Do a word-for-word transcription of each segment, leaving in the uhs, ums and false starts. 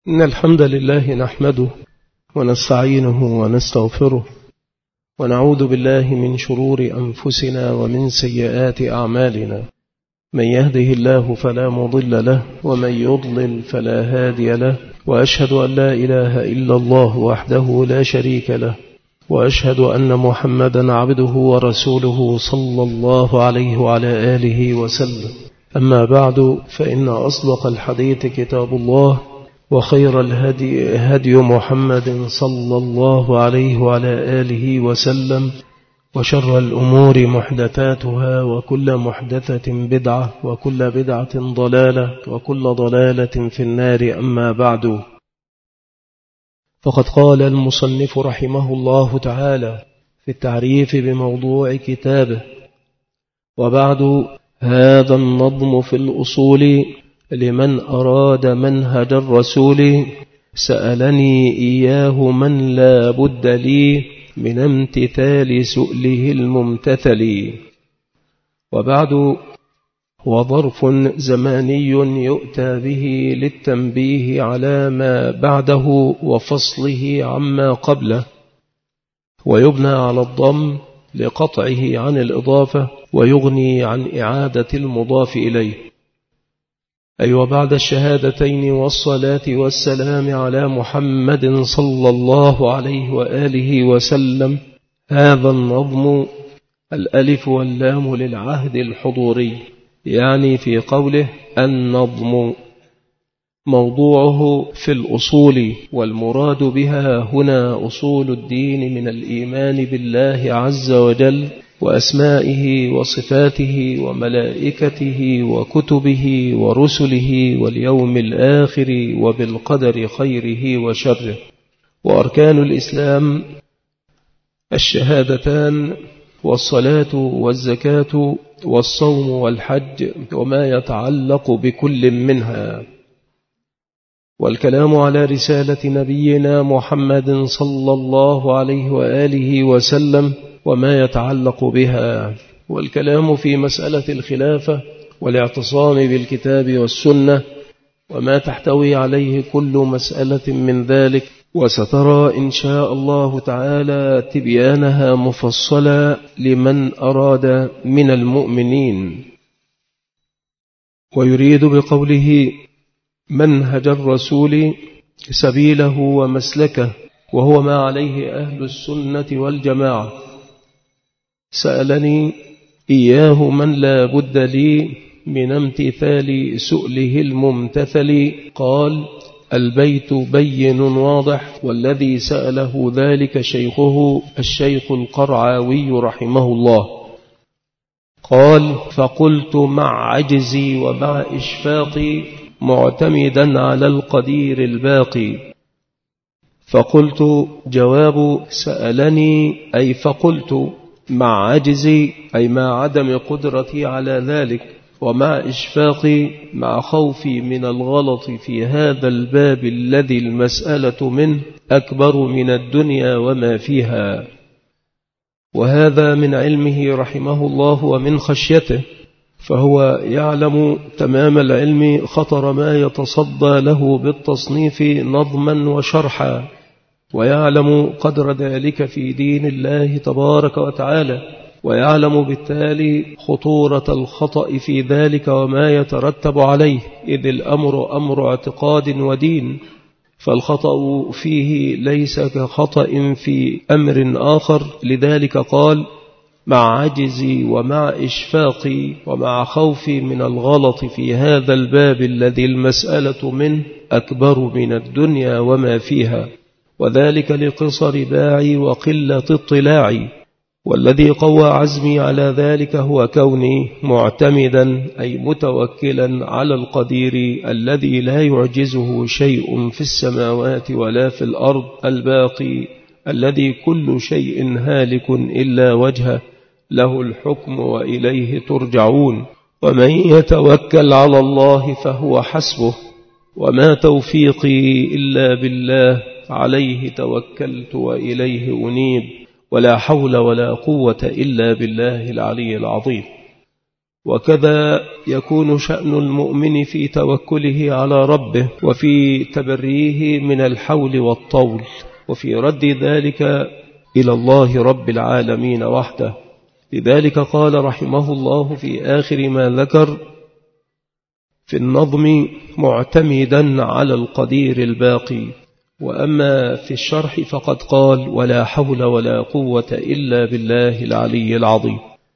إن الحمد لله نحمده ونستعينه ونستغفره ونعوذ بالله من شرور أنفسنا ومن سيئات أعمالنا. من يهده الله فلا مضل له ومن يضلل فلا هادي له، وأشهد أن لا إله إلا الله وحده لا شريك له، وأشهد أن محمدا عبده ورسوله صلى الله عليه وعلى آله وسلم. أما بعد، فإن أصدق الحديث كتاب الله، وخير الهدي هدي محمد صلى الله عليه وعلى آله وسلم، وشر الأمور محدثاتها، وكل محدثة بدعة، وكل بدعة ضلالة، وكل ضلالة في النار. أما بعد، فقد قال المصنف رحمه الله تعالى في التعريف بموضوع كتابه: وبعد، هذا النظم في الأصول لمن أراد منهج الرسول، سألني إياه من لا بد لي من امتثال سؤله الممتثل. وبعد، هو ظرف زماني يؤتى به للتنبيه على ما بعده وفصله عما قبله، ويبنى على الضم لقطعه عن الإضافة، ويغني عن إعادة المضاف إليه. أي وبعد الشهادتين والصلاة والسلام على محمد صلى الله عليه وآله وسلم، هذا النظم الألف واللام للعهد الحضوري، يعني في قوله النظم موضوعه في الأصول، والمراد بها هنا أصول الدين من الإيمان بالله عز وجل وأسمائه وصفاته وملائكته وكتبه ورسله واليوم الآخر وبالقدر خيره وشره. وأركان الإسلام الشهادتان والصلاة والزكاة والصوم والحج وما يتعلق بكل منها. والكلام على رسالة نبينا محمد صلى الله عليه وآله وسلم وما يتعلق بها. والكلام في مسألة الخلافة والاعتصام بالكتاب والسنة وما تحتوي عليه كل مسألة من ذلك، وسترى إن شاء الله تعالى تبيانها مفصلا لمن أراد من المؤمنين. ويريد بقوله منهج الرسول سبيله ومسلكه، وهو ما عليه أهل السنة والجماعة. سألني إياه من لا بد لي من امتثال سؤله الممتثل. قال: البيت بين واضح، والذي سأله ذلك شيخه الشيخ القرعاوي رحمه الله. قال: فقلت مع عجزي ومع إشفاقي معتمدا على القدير الباقي. فقلت جواب سألني أي فقلت مع عجزي أي مع عدم قدرتي على ذلك، ومع إشفاقي مع خوفي من الغلط في هذا الباب الذي المسألة منه أكبر من الدنيا وما فيها. وهذا من علمه رحمه الله ومن خشيته، فهو يعلم تمام العلم خطر ما يتصدى له بالتصنيف نظما وشرحا، ويعلم قدر ذلك في دين الله تبارك وتعالى، ويعلم بالتالي خطورة الخطأ في ذلك وما يترتب عليه، إذ الأمر أمر اعتقاد ودين، فالخطأ فيه ليس كخطأ في أمر آخر. لذلك قال: مع عجزي ومع إشفاقي ومع خوفي من الغلط في هذا الباب الذي المسألة منه أكبر من الدنيا وما فيها، وذلك لقصر باعي وقلة اطلاعي. والذي قوى عزمي على ذلك هو كوني معتمدا أي متوكلا على القدير الذي لا يعجزه شيء في السماوات ولا في الأرض، الباقي الذي كل شيء هالك إلا وجهه، له الحكم وإليه ترجعون. ومن يتوكل على الله فهو حسبه، وما توفيقي إلا بالله، عليه توكلت وإليه أنيب، ولا حول ولا قوة إلا بالله العلي العظيم. وكذا يكون شأن المؤمن في توكله على ربه وفي تبريه من الحول والطول وفي رد ذلك إلى الله رب العالمين وحده. لذلك قال رحمه الله في آخر ما ذكر في النظم معتمدا على القدير الباقي. وأما في الشرح فقد قال ولا حول ولا قوة إلا بالله العلي العظيم.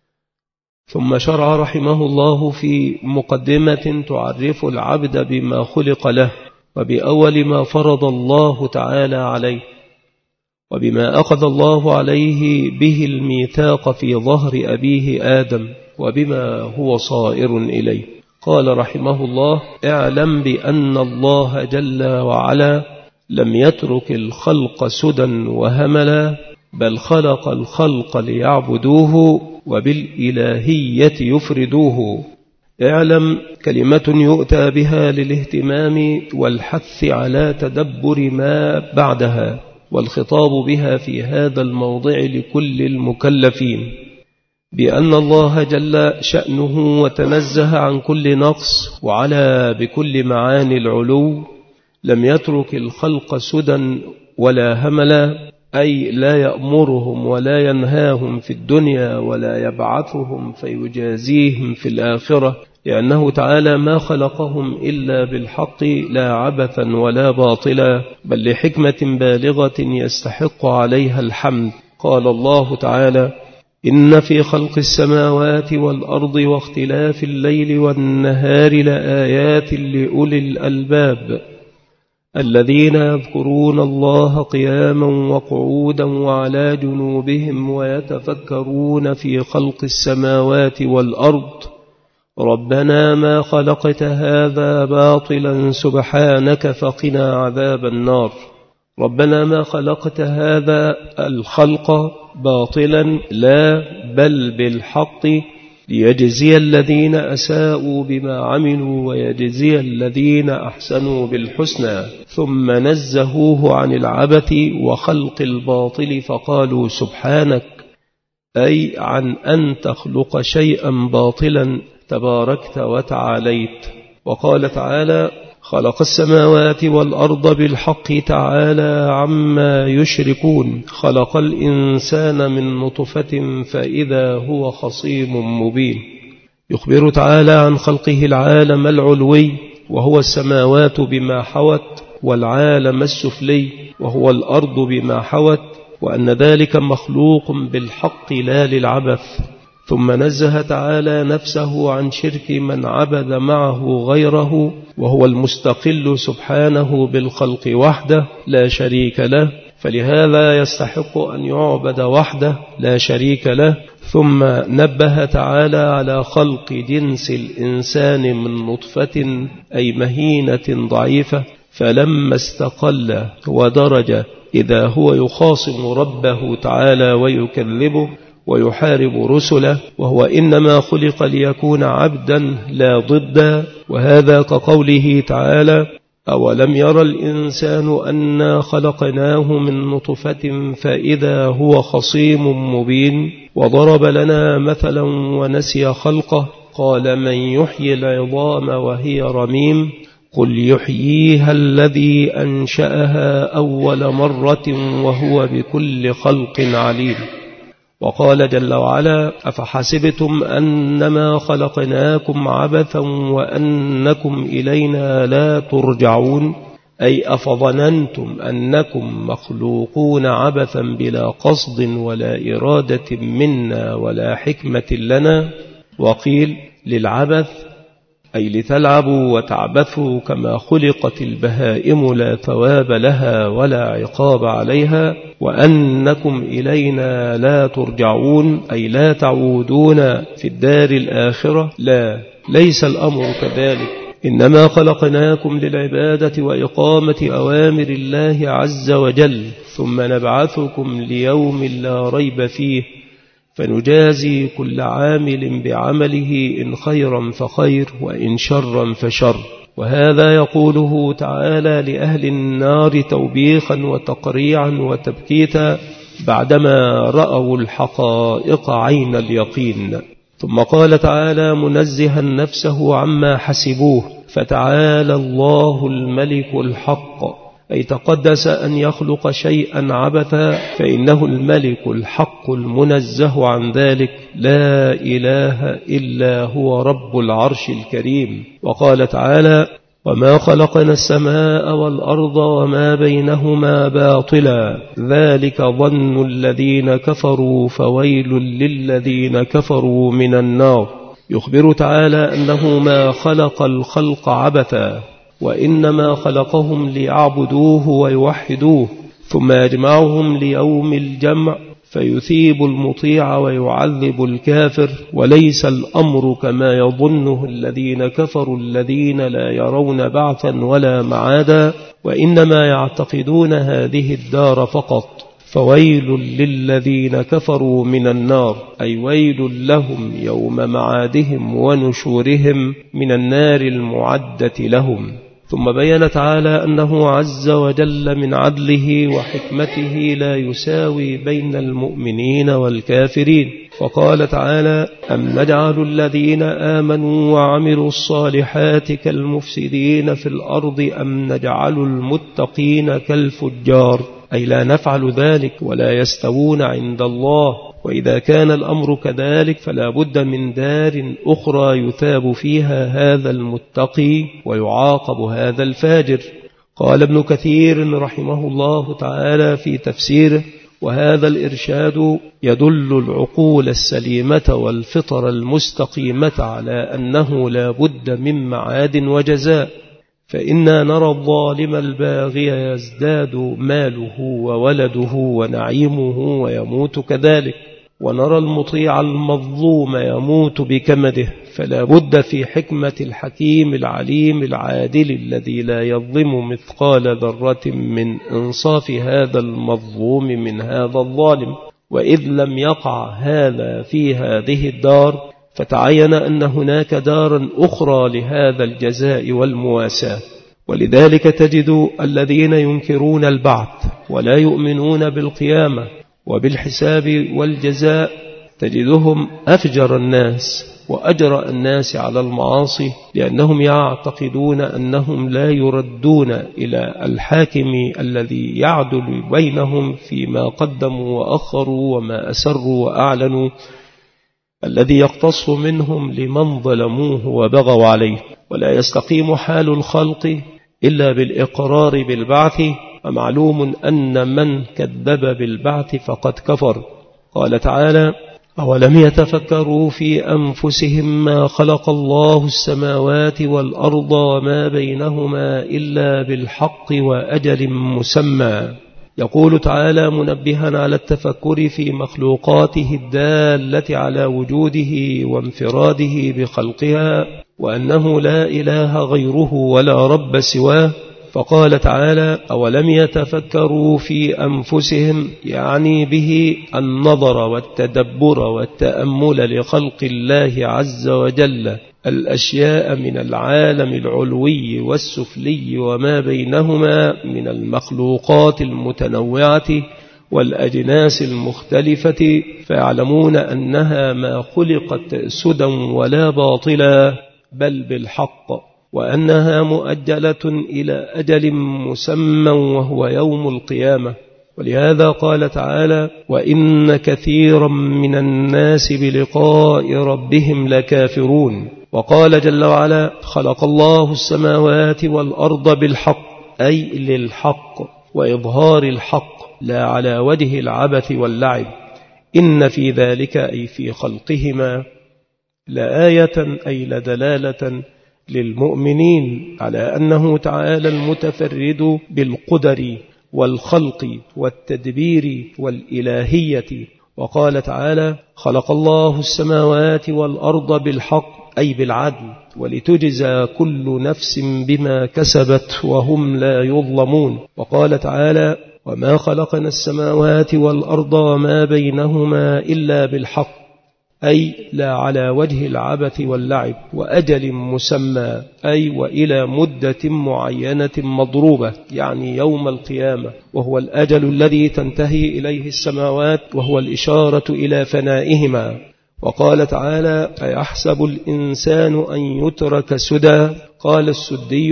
ثم شرع رحمه الله في مقدمة تعرف العبد بما خلق له وبأول ما فرض الله تعالى عليه وبما أخذ الله عليه به الميثاق في ظهر أبيه آدم وبما هو صائر إليه. قال رحمه الله اعلم بأن الله جل وعلا لم يترك الخلق سدى وهملا بل خلق الخلق ليعبدوه وبالإلهية يفردوه. اعلم كلمة يؤتى بها للاهتمام والحث على تدبر ما بعدها، والخطاب بها في هذا الموضع لكل المكلفين، بأن الله جل شأنه وتنزه عن كل نقص وعلى بكل معاني العلو لم يترك الخلق سدى ولا هملا، أي لا يأمرهم ولا ينهاهم في الدنيا ولا يبعثهم فيجازيهم في الآخرة، لأنه تعالى ما خلقهم إلا بالحق لا عبثا ولا باطلا بل لحكمة بالغة يستحق عليها الحمد. قال الله تعالى إن في خلق السماوات والأرض واختلاف الليل والنهار لآيات لأولي الألباب الذين يذكرون الله قياما وقعودا وعلى جنوبهم ويتفكرون في خلق السماوات والأرض ربنا ما خلقت هذا باطلا سبحانك فقنا عذاب النار. ربنا ما خلقت هذا الخلق باطلا لا بل بالحق ليجزي الذين أساءوا بما عملوا ويجزي الذين أحسنوا بالحسنى. ثم نزهوه عن العبث وخلق الباطل فقالوا سبحانك، أي عن أن تخلق شيئا باطلا تباركت وتعاليت. وقال تعالى خلق السماوات والأرض بالحق تعالى عما يشركون خلق الإنسان من نطفة فإذا هو خصيم مبين. يخبر تعالى عن خلقه العالم العلوي وهو السماوات بما حوت والعالم السفلي وهو الأرض بما حوت، وأن ذلك مخلوق بالحق لا للعبث. ثم نزه تعالى نفسه عن شرك من عبد معه غيره وهو المستقل سبحانه بالخلق وحده لا شريك له، فلهذا يستحق أن يعبد وحده لا شريك له. ثم نبه تعالى على خلق جنس الإنسان من نطفة أي مهينة ضعيفة، فلما استقل ودرج إذا هو يخاصم ربه تعالى ويكذبه ويحارب رسله، وهو إنما خلق ليكون عبدا لا ضدا. وهذا كقوله تعالى أولم يرى الإنسان أنا خلقناه من نطفة فإذا هو خصيم مبين. وضرب لنا مثلا ونسي خلقه قال من يحيي العظام وهي رميم قل يحييها الذي أنشأها أول مرة وهو بكل خلق عليم. وقال جل وعلا أفحسبتم أنما خلقناكم عبثا وأنكم إلينا لا ترجعون، أي أفظننتم أنكم مخلوقون عبثا بلا قصد ولا إرادة منا ولا حكمة لنا. وقيل للعبث أي لتلعبوا وتعبثوا كما خلقت البهائم لا ثواب لها ولا عقاب عليها. وأنكم إلينا لا ترجعون أي لا تعودون في الدار الآخرة، لا ليس الأمر كذلك، إنما خلقناكم للعبادة وإقامة أوامر الله عز وجل، ثم نبعثكم ليوم لا ريب فيه فنجازي كل عامل بعمله إن خيرا فخير وإن شرا فشر. وهذا يقوله تعالى لأهل النار توبيخا وتقريعا وتبكيتا بعدما رأوا الحقائق عين اليقين. ثم قال تعالى منزها نفسه عما حسبوه: فتعالى الله الملك الحق، أي تقدس أن يخلق شيئا عبثا، فإنه الملك الحق المنزه عن ذلك، لا إله إلا هو رب العرش الكريم. وقال تعالى: وما خلقنا السماء والأرض وما بينهما باطلا، ذلك ظن الذين كفروا فويل للذين كفروا من النار. يخبر تعالى أنه ما خلق الخلق عبثا، وإنما خلقهم ليعبدوه ويوحدوه، ثم يجمعهم ليوم الجمع فيثيب المطيع ويعذب الكافر، وليس الأمر كما يظنه الذين كفروا الذين لا يرون بعثا ولا معادا، وإنما يعتقدون هذه الدار فقط. فويل للذين كفروا من النار، أي ويل لهم يوم معادهم ونشورهم من النار المعدة لهم. ثم بين تعالى أنه عز وجل من عدله وحكمته لا يساوي بين المؤمنين والكافرين، فقال تعالى: أم نجعل الذين آمنوا وعملوا الصالحات كالمفسدين في الأرض أم نجعل المتقين كالفجار، أي لا نفعل ذلك ولا يستوون عند الله. وإذا كان الأمر كذلك فلا بد من دار أخرى يثاب فيها هذا المتقي ويعاقب هذا الفاجر. قال ابن كثير رحمه الله تعالى في تفسيره: وهذا الإرشاد يدل العقول السليمة والفطر المستقيمة على أنه لا بد من معاد وجزاء، فإنا نرى الظالم الباغي يزداد ماله وولده ونعيمه ويموت كذلك، ونرى المطيع المظلوم يموت بكمده، فلا بد في حكمة الحكيم العليم العادل الذي لا يظلم مثقال ذرة من إنصاف هذا المظلوم من هذا الظالم. وإذ لم يقع هذا في هذه الدار، فتعين أن هناك دارا أخرى لهذا الجزاء والمواساة. ولذلك تجد الذين ينكرون البعث ولا يؤمنون بالقيامة وبالحساب والجزاء تجدهم أفجر الناس وأجرأ الناس على المعاصي، لأنهم يعتقدون أنهم لا يردون إلى الحاكم الذي يعدل بينهم فيما قدموا وأخروا وما أسروا وأعلنوا، الذي يقتص منهم لمن ظلموه وبغوا عليه. ولا يستقيم حال الخلق إلا بالإقرار بالبعث، ومعلوم أن من كذب بالبعث فقد كفر. قال تعالى: أولم يتفكروا في أنفسهم ما خلق الله السماوات والأرض وما بينهما إلا بالحق وأجل مسمى. يقول تعالى منبها على التفكر في مخلوقاته الدالة على وجوده وانفراده بخلقها، وأنه لا إله غيره ولا رب سواه. فقال تعالى: أولم يتفكروا في أنفسهم، يعني به النظر والتدبر والتأمل لخلق الله عز وجل الأشياء من العالم العلوي والسفلي وما بينهما من المخلوقات المتنوعة والأجناس المختلفة، فيعلمون أنها ما خلقت سدى ولا باطلا بل بالحق، وأنها مؤجلة إلى أجل مسمى وهو يوم القيامة. ولهذا قال تعالى: وإن كثيرا من الناس بلقاء ربهم لكافرون. وقال جل وعلا: خلق الله السماوات والأرض بالحق، أي للحق وإظهار الحق لا على وجه العبث واللعب. إن في ذلك، أي في خلقهما، لآية أي لدلالة للمؤمنين على أنه تعالى المتفرد بالقدر والخلق والتدبير والإلهية. وقال تعالى: خلق الله السماوات والأرض بالحق، أي بالعدل، ولتجزى كل نفس بما كسبت وهم لا يظلمون. وقال تعالى: وما خلقنا السماوات والأرض وما بينهما إلا بالحق، أي لا على وجه العبث واللعب، وأجل مسمى، أي وإلى مدة معينة مضروبة، يعني يوم القيامة، وهو الأجل الذي تنتهي إليه السماوات، وهو الإشارة إلى فنائهما. وقال تعالى: أيحسب الإنسان أن يترك سدى؟ قال السدي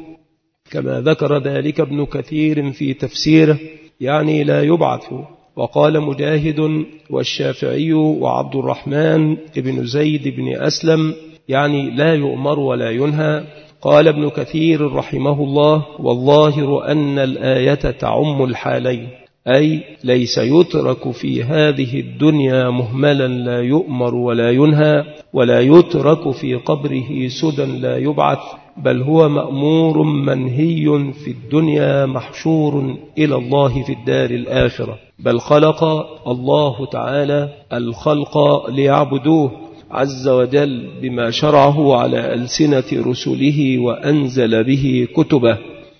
كما ذكر ذلك ابن كثير في تفسيره، يعني لا يبعث. وقال مجاهد والشافعي وعبد الرحمن بن زيد بن أسلم، يعني لا يؤمر ولا ينهى. قال ابن كثير رحمه الله: والظاهر أن الآية تعم الحالين، أي ليس يترك في هذه الدنيا مهملا لا يؤمر ولا ينهى، ولا يترك في قبره سدى لا يبعث، بل هو مأمور منهي في الدنيا محشور إلى الله في الدار الآخرة. بل خلق الله تعالى الخلق ليعبدوه عز وجل بما شرعه على ألسنة رسله وأنزل به كتبه،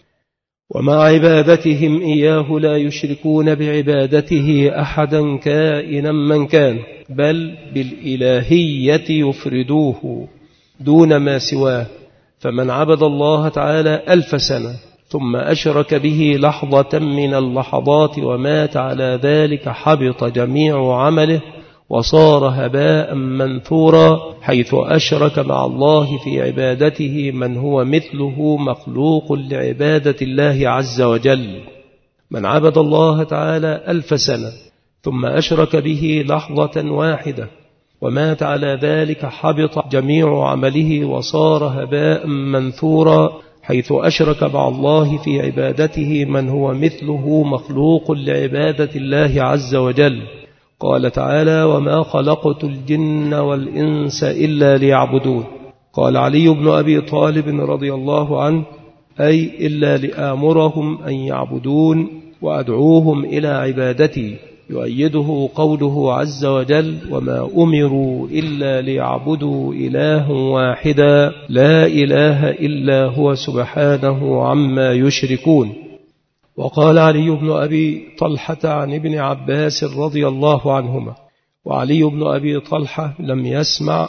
ومع عبادتهم إياه لا يشركون بعبادته أحدا كائنا من كان، بل بالإلهية يفردوه دون ما سواه. فمن عبد الله تعالى ألف سنة ثم أشرك به لحظة من اللحظات ومات على ذلك حبط جميع عمله وصار هباء منثورا، حيث أشرك مع الله في عبادته من هو مثله مخلوق لعبادة الله عز وجل. من عبد الله تعالى ألف سنة ثم أشرك به لحظة واحدة ومات على ذلك حبط جميع عمله وصار هباء منثورا، حيث أشرك مع الله في عبادته من هو مثله مخلوق لعبادة الله عز وجل. قال تعالى: وما خلقت الجن والإنس إلا ليعبدون. قال علي بن أبي طالب رضي الله عنه: أي إلا لآمرهم أن يعبدون وأدعوهم إلى عبادتي. يؤيده قوله عز وجل: وما أمروا إلا ليعبدوا إله واحدا لا إله إلا هو سبحانه عما يشركون. وقال علي بن أبي طلحة عن ابن عباس رضي الله عنهما، وعلي بن أبي طلحة لم يسمع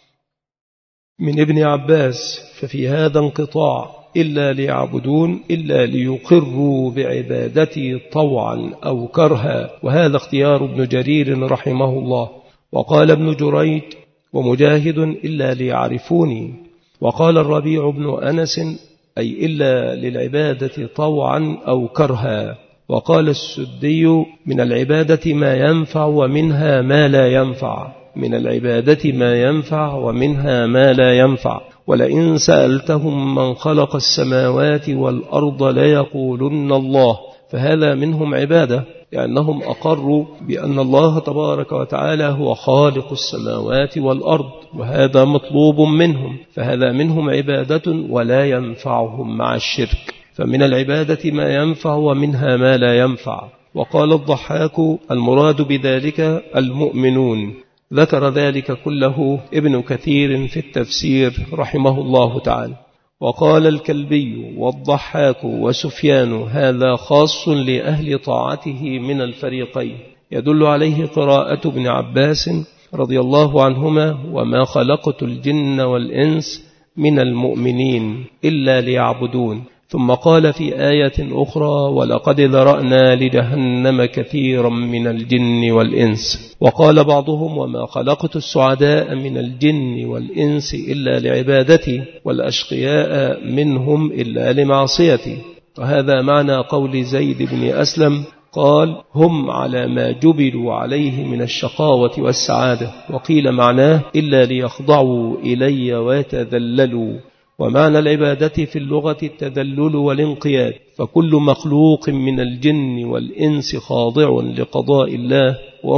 من ابن عباس، ففي هذا انقطاع: إلا ليعبدون إلا ليقروا بعبادتي طوعا أو كرها، وهذا اختيار ابن جرير رحمه الله. وقال ابن جريج ومجاهد: إلا ليعرفوني. وقال الربيع بن أنس: أي إلا للعبادة طوعا أو كرها. وقال السدي: من العبادة ما ينفع ومنها ما لا ينفع، من العبادة ما ينفع ومنها ما لا ينفع. ولئن سألتهم من خلق السماوات والأرض ليقولن الله، فهذا منهم عبادة، لأنهم أقروا بأن الله تبارك وتعالى هو خالق السماوات والأرض، وهذا مطلوب منهم، فهذا منهم عبادة ولا ينفعهم مع الشرك. فمن العبادة ما ينفع ومنها ما لا ينفع. وقال الضحاك: المراد بذلك المؤمنون. ذكر ذلك كله ابن كثير في التفسير رحمه الله تعالى. وقال الكلبي والضحاك وسفيان: هذا خاص لأهل طاعته من الفريقين. يدل عليه قراءة ابن عباس رضي الله عنهما: وما خلقت الجن والإنس من المؤمنين إلا ليعبدون. ثم قال في آية أخرى: ولقد ذرأنا لجهنم كثيرا من الجن والإنس. وقال بعضهم: وما خلقت السعداء من الجن والإنس إلا لعبادتي، والأشقياء منهم إلا لمعصيتي. وهذا معنى قول زيد بن أسلم، قال: هم على ما جبلوا عليه من الشقاوة والسعادة. وقيل معناه: إلا ليخضعوا إلي ويتذللوا. ومعنى العبادة في اللغة التذلل والانقياد، فكل مخلوق من الجن والإنس خاضع لقضاء الله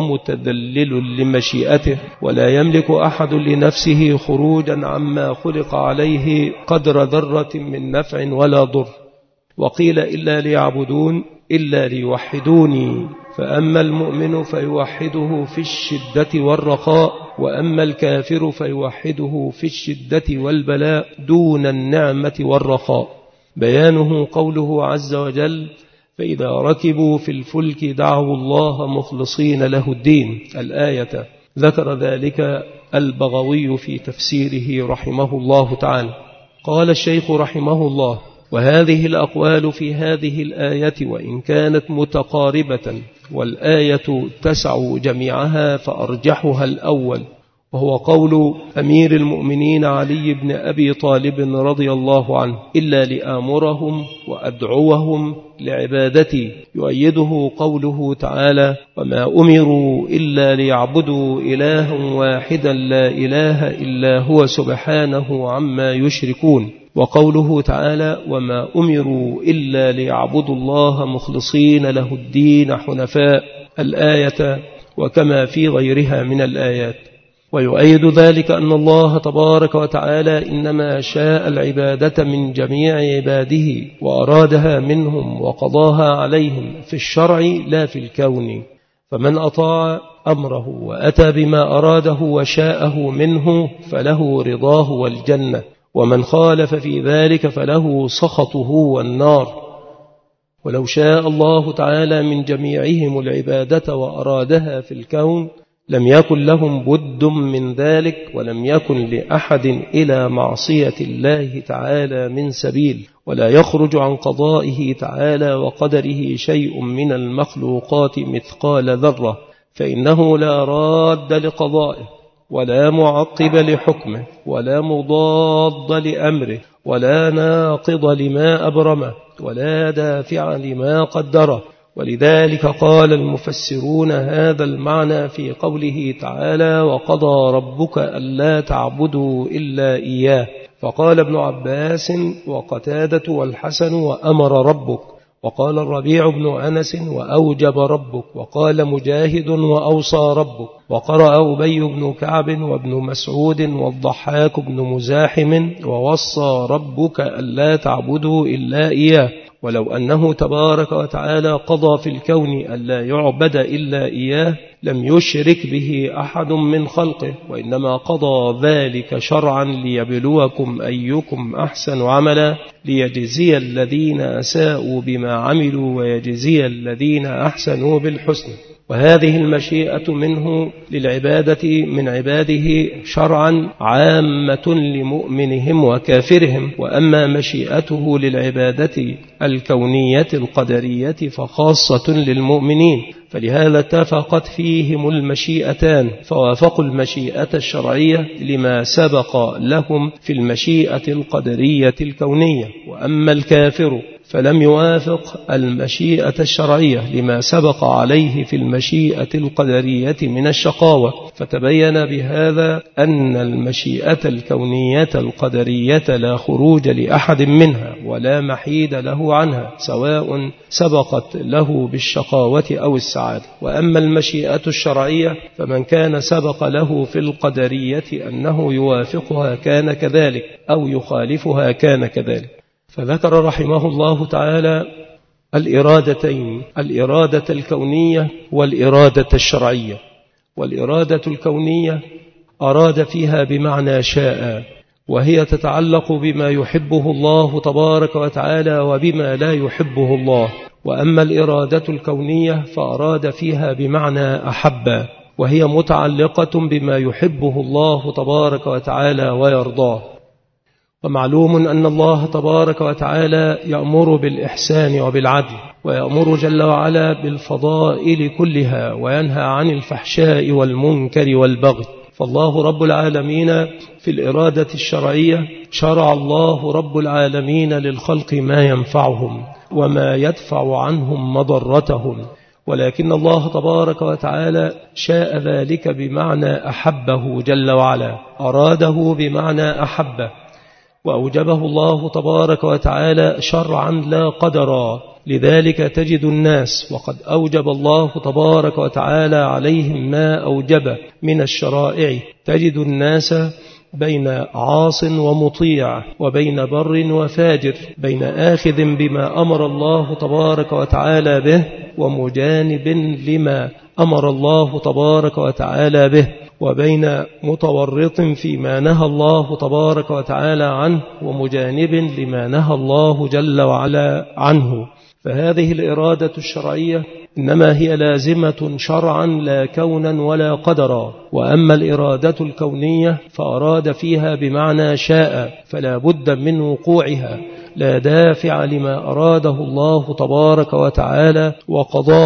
ومتذلل لمشيئته، ولا يملك أحد لنفسه خروجا عما خلق عليه قدر ذرة من نفع ولا ضر. وقيل: إلا ليعبدون إلا ليوحدوني. فأما المؤمن فيوحده في الشدة والرخاء، وأما الكافر فيوحده في الشدة والبلاء دون النعمة والرخاء. بيانه قوله عز وجل: فإذا ركبوا في الفلك دعوا الله مخلصين له الدين، الآية. ذكر ذلك البغوي في تفسيره رحمه الله تعالى. قال الشيخ رحمه الله: وهذه الأقوال في هذه الآية وإن كانت متقاربة والآية تسع جميعها فأرجحها الأول، وهو قول أمير المؤمنين علي بن أبي طالب رضي الله عنه: إلا لآمرهم وأدعوهم لعبادتي. يؤيده قوله تعالى: وما أمروا إلا ليعبدوا إلها واحدا لا إله إلا هو سبحانه عما يشركون. وقوله تعالى: وما أمروا إلا ليعبدوا الله مخلصين له الدين حنفاء، الآية، وكما في غيرها من الآيات. ويؤيد ذلك أن الله تبارك وتعالى إنما شاء العبادة من جميع عباده وأرادها منهم وقضاها عليهم في الشرع لا في الكون، فمن أطاع أمره وأتى بما أراده وشاءه منه فله رضاه والجنة، ومن خالف في ذلك فله سخطه والنار. ولو شاء الله تعالى من جميعهم العبادة وأرادها في الكون لم يكن لهم بد من ذلك، ولم يكن لأحد إلى معصية الله تعالى من سبيل، ولا يخرج عن قضائه تعالى وقدره شيء من المخلوقات مثقال ذرة، فإنه لا راد لقضائه ولا معقب لحكمه ولا مضاد لأمره ولا ناقض لما أبرمه ولا دافع لما قدره. ولذلك قال المفسرون هذا المعنى في قوله تعالى: وقضى ربك ألا تعبدوا إلا إياه. فقال ابن عباس وقتادة والحسن: وأمر ربك. وقال الربيع بن أنس: وأوجب ربك. وقال مجاهد: وأوصى ربك. وقرأ أبي بن كعب وابن مسعود والضحاك بن مزاحم: ووصى ربك ألا تعبدوا إلا إياه. ولو أنه تبارك وتعالى قضى في الكون ألا يعبد إلا إياه لم يشرك به أحد من خلقه، وإنما قضى ذلك شرعا ليبلوكم أيكم أحسن عملا، ليجزي الذين أساءوا بما عملوا ويجزي الذين أحسنوا بالحسن. وهذه المشيئة منه للعبادة من عباده شرعا عامة لمؤمنهم وكافرهم، وأما مشيئته للعبادة الكونية القدرية فخاصة للمؤمنين، فلهذا اتفقت فيهم المشيئتان، فوافقوا المشيئة الشرعية لما سبق لهم في المشيئة القدرية الكونية. وأما الكافر فلم يوافق المشيئة الشرعية لما سبق عليه في المشيئة القدرية من الشقاوة، فتبين بهذا أن المشيئة الكونية القدرية لا خروج لأحد منها ولا محيد له عنها، سواء سبقت له بالشقاوة أو السعادة. وأما المشيئة الشرعية فمن كان سبق له في القدرية أنه يوافقها كان كذلك أو يخالفها كان كذلك. فذكر رحمه الله تعالى الإرادتين: الإرادة الكونية والإرادة الشرعية. والإرادة الكونية أراد فيها بمعنى شاء، وهي تتعلق بما يحبه الله تبارك وتعالى وبما لا يحبه الله. وأما الإرادة الكونية فأراد فيها بمعنى أحب، وهي متعلقة بما يحبه الله تبارك وتعالى ويرضاه. ومعلوم أن الله تبارك وتعالى يأمر بالإحسان وبالعدل، ويأمر جل وعلا بالفضائل كلها، وينهى عن الفحشاء والمنكر والبغي. فالله رب العالمين في الإرادة الشرعية شرع الله رب العالمين للخلق ما ينفعهم وما يدفع عنهم مضرتهم، ولكن الله تبارك وتعالى شاء ذلك بمعنى أحبه جل وعلا، أراده بمعنى أحبه، وأوجبه الله تبارك وتعالى شرعا لا قدرا. لذلك تجد الناس وقد أوجب الله تبارك وتعالى عليهم ما أوجب من الشرائع، تجد الناس بين عاص ومطيع، وبين بر وفاجر، بين آخذ بما أمر الله تبارك وتعالى به ومجانب لما أمر الله تبارك وتعالى به، وبين متورط فيما نهى الله تبارك وتعالى عنه ومجانب لما نهى الله جل وعلا عنه. فهذه الإرادة الشرعية إنما هي لازمة شرعا لا كونا ولا قدرا. وأما الإرادة الكونية فأراد فيها بمعنى شاء، فلا بد من وقوعها، لا دافع لما أراده الله تبارك وتعالى وقضاه.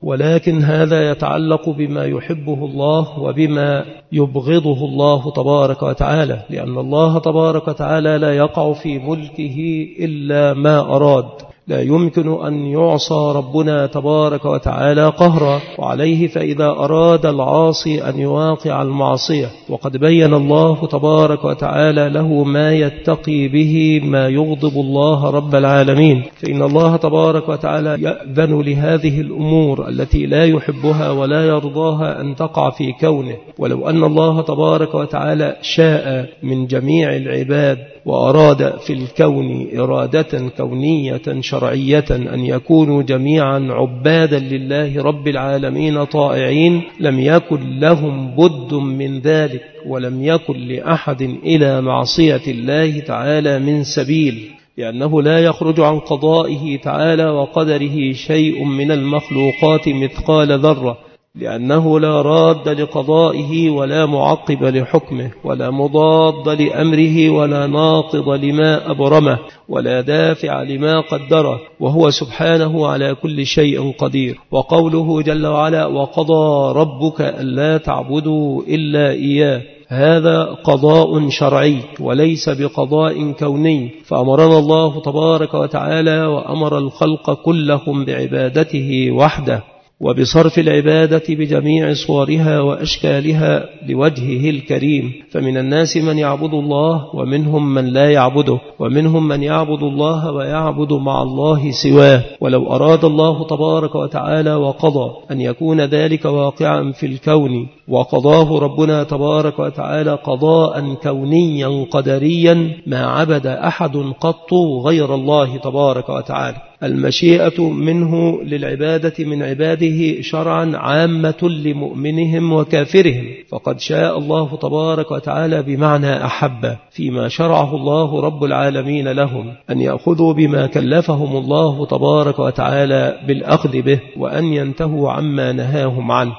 ولكن هذا يتعلق بما يحبه الله وبما يبغضه الله تبارك وتعالى، لأن الله تبارك وتعالى لا يقع في ملكه إلا ما أراد. لا يمكن أن يعصى ربنا تبارك وتعالى قهرا، وعليه فإذا أراد العاصي أن يواقع المعصية، وقد بين الله تبارك وتعالى له ما يتقي به ما يغضب الله رب العالمين، فإن الله تبارك وتعالى يأذن لهذه الأمور التي لا يحبها ولا يرضاها أن تقع في كونه. ولو أن الله تبارك وتعالى شاء من جميع العباد وأراد في الكون إرادة كونية شرعية أن يكونوا جميعا عبادا لله رب العالمين طائعين، لم يكن لهم بد من ذلك، ولم يكن لأحد إلى معصية الله تعالى من سبيل، لأنه لا يخرج عن قضائه تعالى وقدره شيء من المخلوقات مثقال ذرة، لأنه لا راد لقضائه ولا معقب لحكمه ولا مضاد لأمره ولا ناقض لما أبرمه ولا دافع لما قدره، وهو سبحانه على كل شيء قدير. وقوله جل وعلا وقضى ربك ألا تعبدوا إلا إياه، هذا قضاء شرعي وليس بقضاء كوني، فأمرنا الله تبارك وتعالى وأمر الخلق كلهم بعبادته وحده وبصرف العبادة بجميع صورها وأشكالها لوجهه الكريم. فمن الناس من يعبد الله ومنهم من لا يعبده، ومنهم من يعبد الله ويعبد مع الله سواه. ولو أراد الله تبارك وتعالى وقضى أن يكون ذلك واقعا في الكون، وقضاه ربنا تبارك وتعالى قضاء كونيا قدريا، ما عبد أحد قط غير الله تبارك وتعالى. المشيئة منه للعبادة من عباده شرعا عامة لمؤمنهم وكافرهم، فقد شاء الله تبارك وتعالى بمعنى أحب فيما شرعه الله رب العالمين لهم أن يأخذوا بما كلفهم الله تبارك وتعالى بالأخذ به، وأن ينتهوا عما نهاهم عنه.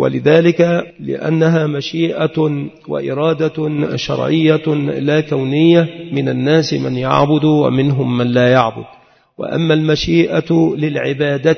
ولذلك لأنها مشيئة وإرادة شرعية لا كونية، من الناس من يعبد ومنهم من لا يعبد. وأما المشيئة للعبادة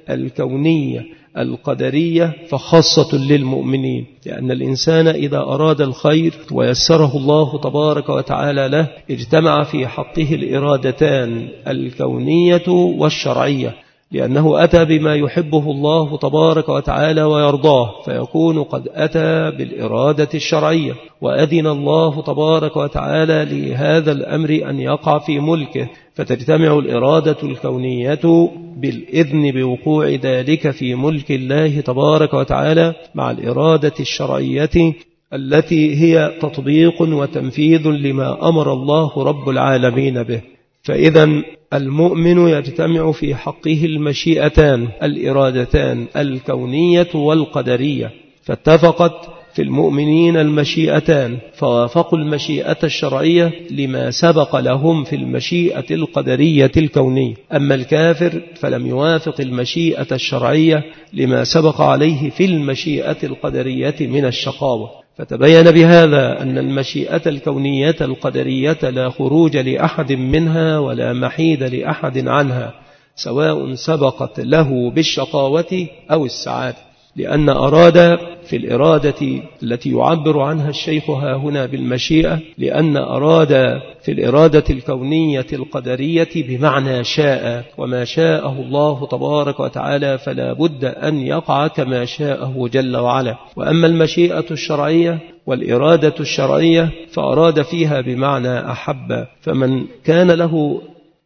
الكونية القدرية فخاصة للمؤمنين، لأن الإنسان إذا أراد الخير ويسره الله تبارك وتعالى له اجتمع في حقه الإرادتان الكونية والشرعية، لأنه أتى بما يحبه الله تبارك وتعالى ويرضاه، فيكون قد أتى بالإرادة الشرعية، وأذن الله تبارك وتعالى لهذا الأمر أن يقع في ملكه، فتجتمع الإرادة الكونية بالإذن بوقوع ذلك في ملك الله تبارك وتعالى مع الإرادة الشرعية التي هي تطبيق وتنفيذ لما أمر الله رب العالمين به. فإذا المؤمن يجتمع في حقه المشيئتان الإرادتان الكونية والقدرية، فاتفقت في المؤمنين المشيئتان فوافقوا المشيئة الشرعية لما سبق لهم في المشيئة القدرية الكونية. أما الكافر فلم يوافق المشيئة الشرعية لما سبق عليه في المشيئة القدرية من الشقاوة. فتبين بهذا أن المشيئة الكونية القدرية لا خروج لأحد منها ولا محيد لأحد عنها، سواء سبقت له بالشقاوة أو السعادة، لأن أراد في الإرادة التي يعبر عنها الشيخ ها هنا بالمشيئة، لأن أراد في الإرادة الكونية القدرية بمعنى شاء، وما شاءه الله تبارك وتعالى فلا بد أن يقع كما شاءه جل وعلا. وأما المشيئة الشرعية والإرادة الشرعية فأراد فيها بمعنى أحب، فمن كان له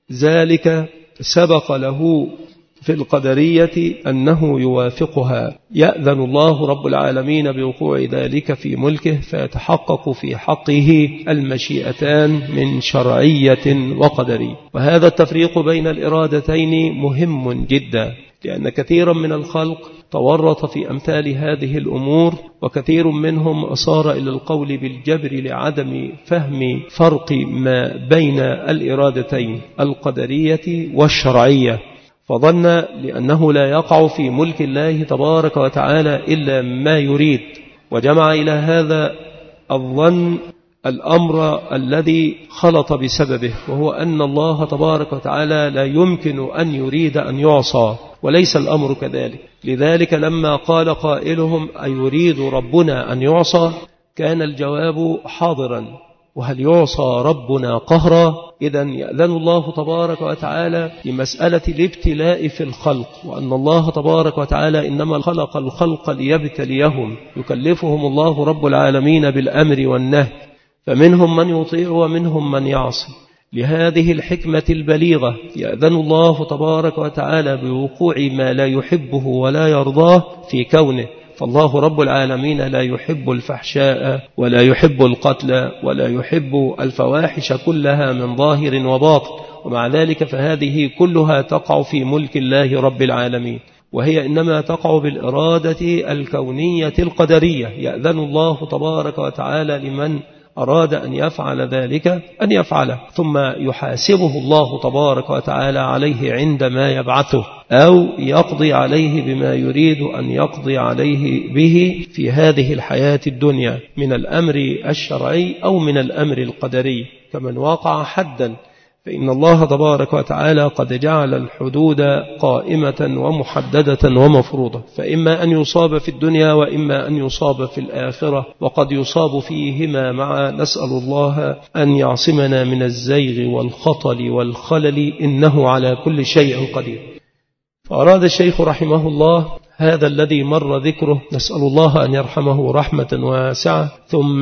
ذلك سبق له في القدرية أنه يوافقها، يأذن الله رب العالمين بوقوع ذلك في ملكه، فيتحقق في حقه المشيئتان من شرعية وقدرية. وهذا التفريق بين الإرادتين مهم جدا، لأن كثيرا من الخلق تورط في أمثال هذه الأمور، وكثير منهم صار إلى القول بالجبر لعدم فهم فرق ما بين الإرادتين القدرية والشرعية، فظن لأنه لا يقع في ملك الله تبارك وتعالى إلا ما يريد، وجمع إلى هذا الظن الأمر الذي خلط بسببه، وهو أن الله تبارك وتعالى لا يمكن أن يريد أن يعصى، وليس الأمر كذلك. لذلك لما قال قائلهم أيريد ربنا أن يعصى كان الجواب حاضرا، وهل يعصى ربنا قهرا؟ إذن يأذن الله تبارك وتعالى لمسألة الابتلاء في الخلق، وأن الله تبارك وتعالى إنما خلق الخلق ليبتليهم، يكلفهم الله رب العالمين بالأمر والنهي، فمنهم من يطيع ومنهم من يعصي. لهذه الحكمة البليغة يأذن الله تبارك وتعالى بوقوع ما لا يحبه ولا يرضاه في كونه، فالله رب العالمين لا يحب الفحشاء ولا يحب القتل ولا يحب الفواحش كلها من ظاهر وباطن، ومع ذلك فهذه كلها تقع في ملك الله رب العالمين، وهي إنما تقع بالإرادة الكونية القدرية. يأذن الله تبارك وتعالى لمن أراد أن يفعل ذلك أن يفعله، ثم يحاسبه الله تبارك وتعالى عليه عندما يبعثه، أو يقضي عليه بما يريد أن يقضي عليه به في هذه الحياة الدنيا من الأمر الشرعي أو من الأمر القدري. كمن وقع حدا فإن الله تبارك وتعالى قد جعل الحدود قائمة ومحددة ومفروضة، فإما أن يصاب في الدنيا وإما أن يصاب في الآخرة، وقد يصاب فيهما معا. نسأل الله أن يعصمنا من الزيغ والخطل والخلل، إنه على كل شيء قدير. فأراد الشيخ رحمه الله هذا الذي مر ذكره، نسأل الله أن يرحمه رحمة واسعة، ثم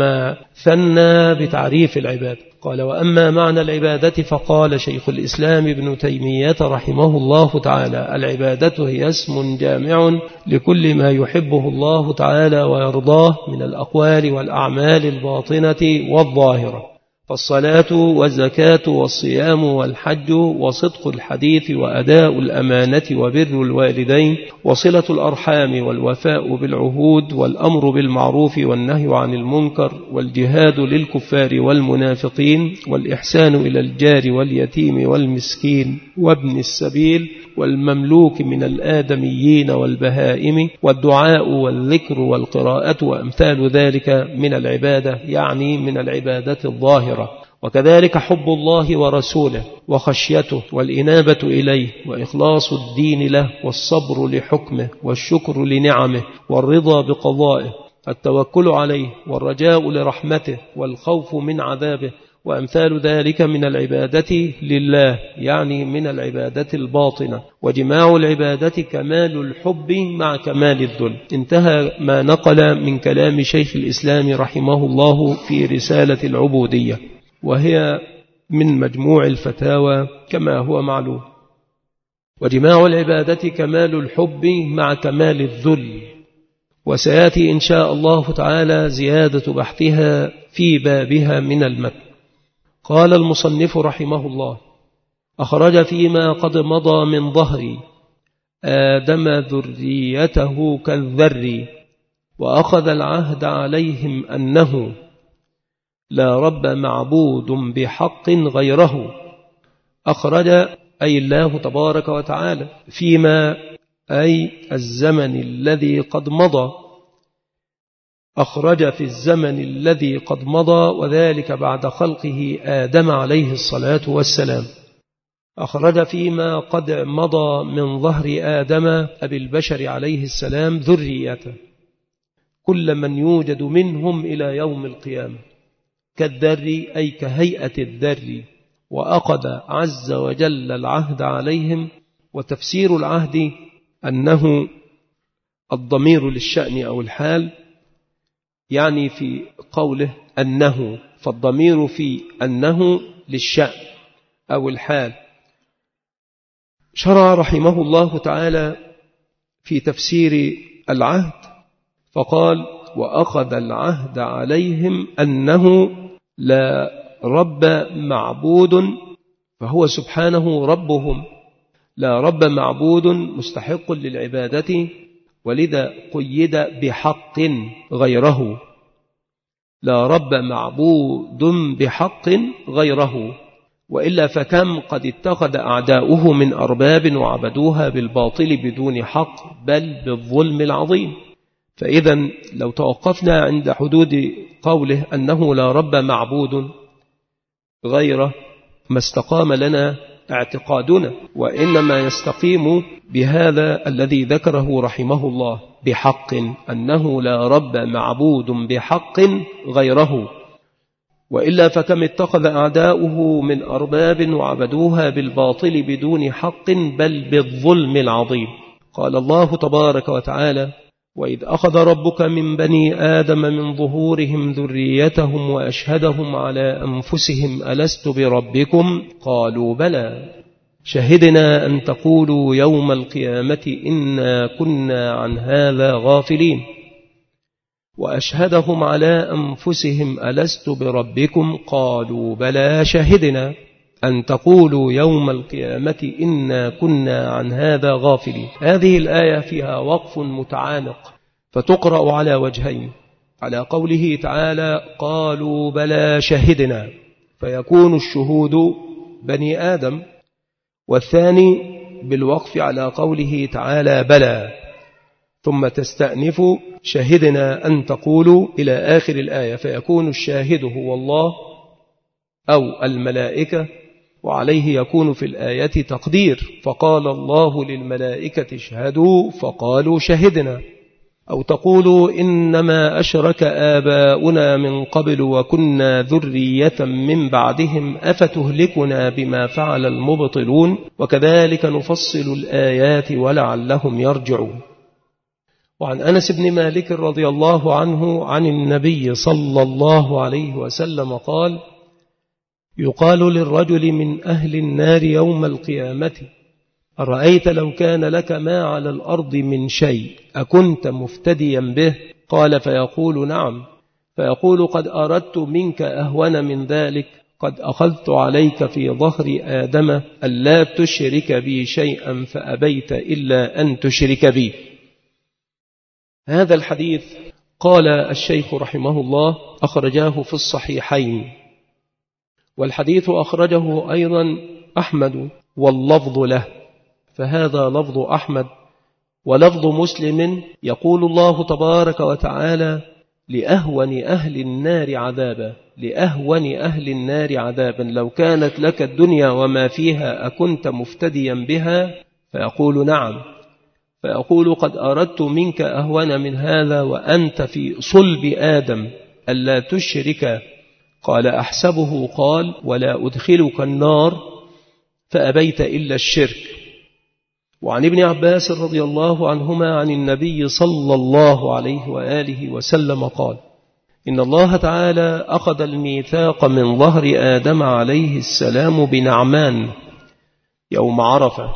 ثنى بتعريف العبادة. قال وأما معنى العبادة فقال شيخ الإسلام ابن تيمية رحمه الله تعالى العبادة هي اسم جامع لكل ما يحبه الله تعالى ويرضاه من الأقوال والأعمال الباطنة والظاهرة، فالصلاة والزكاة والصيام والحج وصدق الحديث وأداء الأمانة وبر الوالدين وصلة الأرحام والوفاء بالعهود والأمر بالمعروف والنهي عن المنكر والجهاد للكفار والمنافقين والإحسان إلى الجار واليتيم والمسكين وابن السبيل والمملوك من الآدميين والبهائم والدعاء والذكر والقراءة وأمثال ذلك من العبادة، يعني من العبادة الظاهرة. وكذلك حب الله ورسوله وخشيته والإنابة إليه وإخلاص الدين له والصبر لحكمه والشكر لنعمه والرضا بقضائه، التوكل عليه والرجاء لرحمته والخوف من عذابه وأمثال ذلك من العبادة لله، يعني من العبادة الباطنة. وجماع العبادة كمال الحب مع كمال الذل. انتهى ما نقل من كلام شيخ الإسلام رحمه الله في رسالة العبودية، وهي من مجموع الفتاوى كما هو معلوم. وجماع العبادة كمال الحب مع كمال الذل، وسيأتي إن شاء الله تعالى زيادة بحثها في بابها من المتن. قال المصنف رحمه الله أخرج فيما قد مضى من ظهر آدم ذريته كالذر، وأخذ العهد عليهم أنه لا رب معبود بحق غيره. أخرج أي الله تبارك وتعالى فيما أي الزمن الذي قد مضى، أخرج في الزمن الذي قد مضى، وذلك بعد خلقه آدم عليه الصلاة والسلام. أخرج فيما قد مضى من ظهر آدم أبي البشر عليه السلام ذريته كل من يوجد منهم إلى يوم القيامة كالذر أي كهيئة الذر. وأخذ عز وجل العهد عليهم، وتفسير العهد أنه الضمير للشأن أو الحال، يعني في قوله أنه، فالضمير في أنه للشأن أو الحال. شرع رحمه الله تعالى في تفسير العهد فقال وأخذ العهد عليهم أنه لا رب معبود، فهو سبحانه ربهم، لا رب معبود مستحق للعبادة، ولذا قيد بحق غيره، لا رب معبود بحق غيره، وإلا فكم قد اتخذ أعداؤه من أرباب وعبدوها بالباطل بدون حق بل بالظلم العظيم. فإذا لو توقفنا عند حدود قوله أنه لا رب معبود غيره ما استقام لنا اعتقادنا، وإنما يستقيم بهذا الذي ذكره رحمه الله بحق، أنه لا رب معبود بحق غيره، وإلا فكم اتخذ أعداؤه من أرباب وعبدوها بالباطل بدون حق بل بالظلم العظيم. قال الله تبارك وتعالى: وإذ أخذ ربك من بني آدم من ظهورهم ذريتهم وأشهدهم على أنفسهم ألست بربكم قالوا بلى شهدنا أن تقولوا يوم القيامة إنا كنا عن هذا غافلين. وأشهدهم على أنفسهم ألست بربكم قالوا بلى شهدنا أن تقولوا يوم القيامة إنا كنا عن هذا غافلين. هذه الآية فيها وقف متعانق، فتقرأ على وجهين: على قوله تعالى قالوا بلى شهدنا، فيكون الشهود بني آدم، والثاني بالوقف على قوله تعالى بلى، ثم تستأنف شهدنا أن تقولوا إلى آخر الآية، فيكون الشاهد هو الله أو الملائكة، وعليه يكون في الآية تقدير: فقال الله للملائكة اشهدوا فقالوا شهدنا، أو تقولوا إنما أشرك آباؤنا من قبل وكنا ذرية من بعدهم أفتهلكنا بما فعل المبطلون وكذلك نفصل الآيات ولعلهم يرجعون. وعن أنس بن مالك رضي الله عنه عن النبي صلى الله عليه وسلم قال: يقال للرجل من أهل النار يوم القيامة: أرأيت لو كان لك ما على الأرض من شيء أكنت مفتديا به؟ قال: فيقول نعم. فيقول: قد أردت منك أهون من ذلك، قد أخذت عليك في ظهر آدم ألا تشرك بي شيئا فأبيت إلا أن تشرك بي. هذا الحديث قال الشيخ رحمه الله أخرجاه في الصحيحين، والحديث أخرجه أيضا أحمد واللفظ له، فهذا لفظ أحمد. ولفظ مسلم يقول الله تبارك وتعالى: لأهون أهل النار عذابا، لأهون أهل النار عذابا لو كانت لك الدنيا وما فيها أكنت مفتديا بها؟ فيقول نعم. فيقول: قد أردت منك أهون من هذا وأنت في صلب آدم ألا تشرك. قال: أحسبه قال: ولا أدخلك النار، فأبيت إلا الشرك. وعن ابن عباس رضي الله عنهما عن النبي صلى الله عليه وآله وسلم قال: إن الله تعالى أخذ الميثاق من ظهر آدم عليه السلام بنعمان يوم عرفة،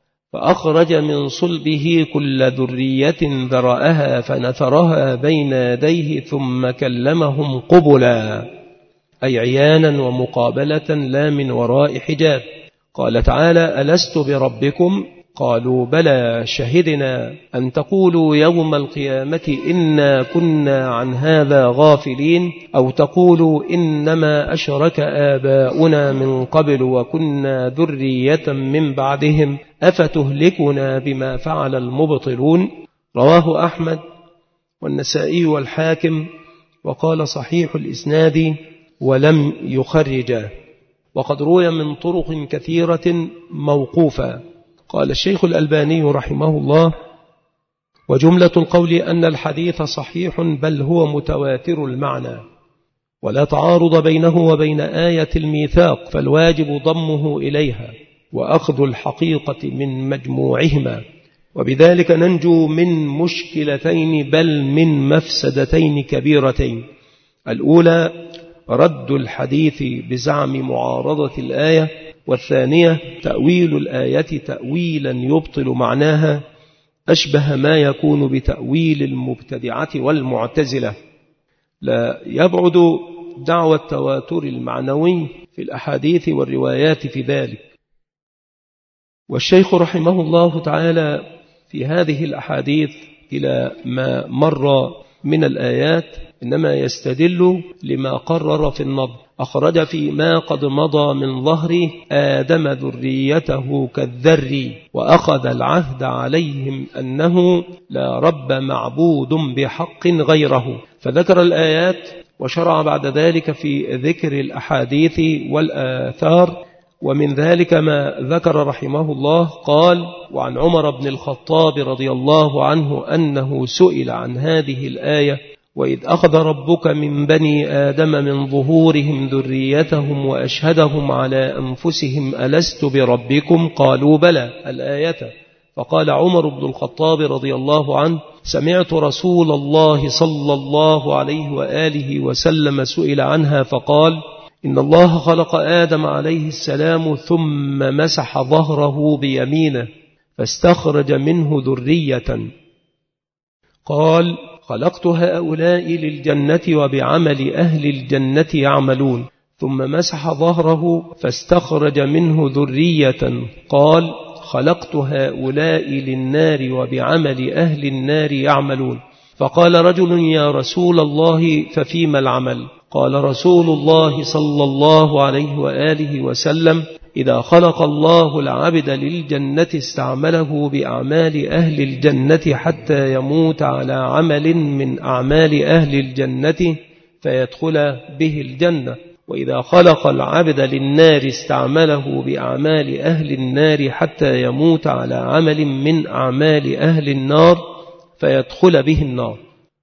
فأخرج من صلبه كل ذرية ذرأها فنثرها بين يديه ثم كلمهم قبلا، أي عيانا ومقابلة لا من وراء حجاب. قال تعالى: ألست بربكم؟ قالوا بلى شهدنا أن تقولوا يوم القيامة إنا كنا عن هذا غافلين، أو تقولوا إنما أشرك آباؤنا من قبل وكنا ذرية من بعدهم أفتهلكنا بما فعل المبطلون. رواه أحمد والنسائي والحاكم، وقال صحيح الإسناد ولم يخرجه، وقد روي من طرق كثيرة موقوفة. قال الشيخ الألباني رحمه الله: وجملة القول أن الحديث صحيح بل هو متواتر المعنى، ولا تعارض بينه وبين آية الميثاق، فالواجب ضمه إليها وأخذ الحقيقة من مجموعهما، وبذلك ننجو من مشكلتين بل من مفسدتين كبيرتين: الأولى رد الحديث بزعم معارضة الآية، والثانية تأويل الآية تأويلا يبطل معناها أشبه ما يكون بتأويل المبتدعة والمعتزلة. لا يبعد دعوى التواتر المعنوي في الأحاديث والروايات في ذلك. والشيخ رحمه الله تعالى في هذه الأحاديث إلى ما مر من الآيات إنما يستدل لما قرر في النظم، أخرج فيما قد مضى من ظهره آدم ذريته كالذر، وأخذ العهد عليهم أنه لا رب معبود بحق غيره. فذكر الآيات وشرع بعد ذلك في ذكر الأحاديث والآثار. ومن ذلك ما ذكر رحمه الله قال: وعن عمر بن الخطاب رضي الله عنه أنه سئل عن هذه الآية: وإذ أخذ ربك من بني آدم من ظهورهم ذريتهم وأشهدهم على أنفسهم ألست بربكم قالوا بلى الآية. فقال عمر بن الخطاب رضي الله عنه: سمعت رسول الله صلى الله عليه وآله وسلم سئل عنها فقال: إن الله خلق آدم عليه السلام ثم مسح ظهره بيمينه فاستخرج منه ذرية، قال: خلقت هؤلاء للجنة وبعمل أهل الجنة يعملون. ثم مسح ظهره فاستخرج منه ذرية، قال: خلقت هؤلاء للنار وبعمل أهل النار يعملون. فقال رجل: يا رسول الله ففيما العمل؟ قال رسول الله صلى الله عليه وآله وسلم: إذا خلق الله العبد للجنة استعمله بأعمال أهل الجنة حتى يموت على عمل من أعمال أهل الجنة فيدخل به الجنة، وإذا خلق العبد للنار استعمله بأعمال أهل النار حتى يموت على عمل من أعمال أهل النار فيدخل به النار.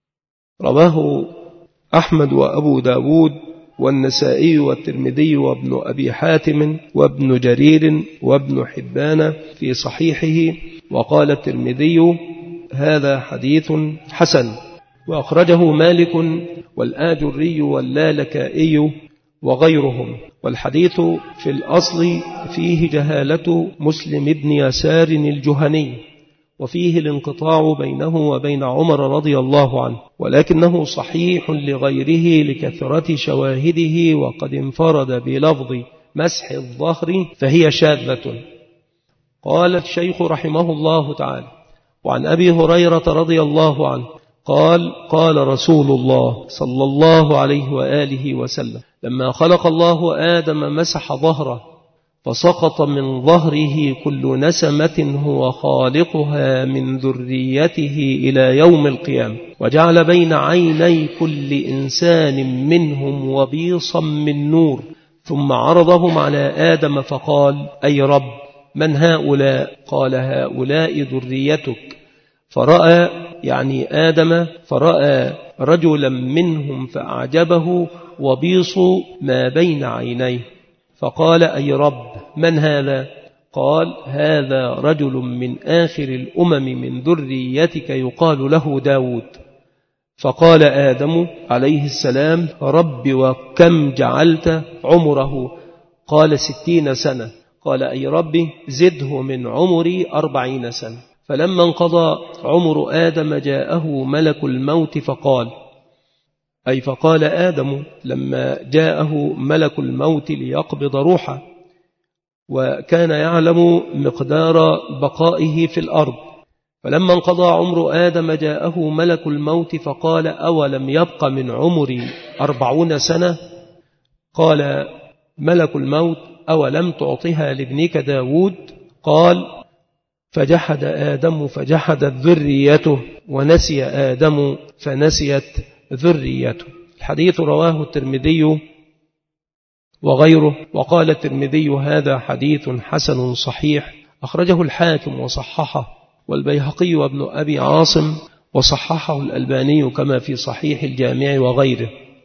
رواه أحمد وأبو داود والنسائي والترمذي وابن أبي حاتم وابن جرير وابن حبان في صحيحه. وقال الترمذي: هذا حديث حسن. وأخرجه مالك والآجري واللالكائي وغيرهم. والحديث في الأصل فيه جهالة مسلم بن يسار الجهني، وفيه الانقطاع بينه وبين عمر رضي الله عنه، ولكنه صحيح لغيره لكثرة شواهده، وقد انفرد بلفظ مسح الظهر فهي شاذة. قال الشيخ رحمه الله تعالى: وعن أبي هريرة رضي الله عنه قال: قال رسول الله صلى الله عليه وآله وسلم: لما خلق الله آدم مسح ظهره فسقط من ظهره كل نسمة هو خالقها من ذريته إلى يوم القيامة، وجعل بين عيني كل إنسان منهم وبيصا من نور، ثم عرضهم على آدم فقال: أي رب، من هؤلاء؟ قال: هؤلاء ذريتك. فرأى يعني آدم فرأى رجلا منهم فأعجبه وبيص ما بين عينيه، فقال: أي رب، من هذا؟ قال: هذا رجل من آخر الأمم من ذريتك يقال له داود. فقال آدم عليه السلام: رب، وكم جعلت عمره؟ قال: ستين سنة. قال: أي رب، زده من عمري أربعين سنة. فلما انقضى عمر آدم جاءه ملك الموت فقال أي فقال آدم لما جاءه ملك الموت ليقبض روحه، وكان يعلم مقدار بقائه في الأرض. فلما انقضى عمر آدم جاءه ملك الموت فقال: أولم يبق من عمري أربعون سنة؟ قال ملك الموت: أولم تعطها لابنك داود؟ قال: فجحد آدم فجحدت ذريته، ونسي آدم فنسيت ذريته. الحديث رواه الترمذي وغيره. وقال الترمذي: هذا حديث حسن صحيح. أخرجه الحاكم وصححه، والبيهقي وابن أبي عاصم، وصححه الألباني كما في صحيح الجامع وغيره.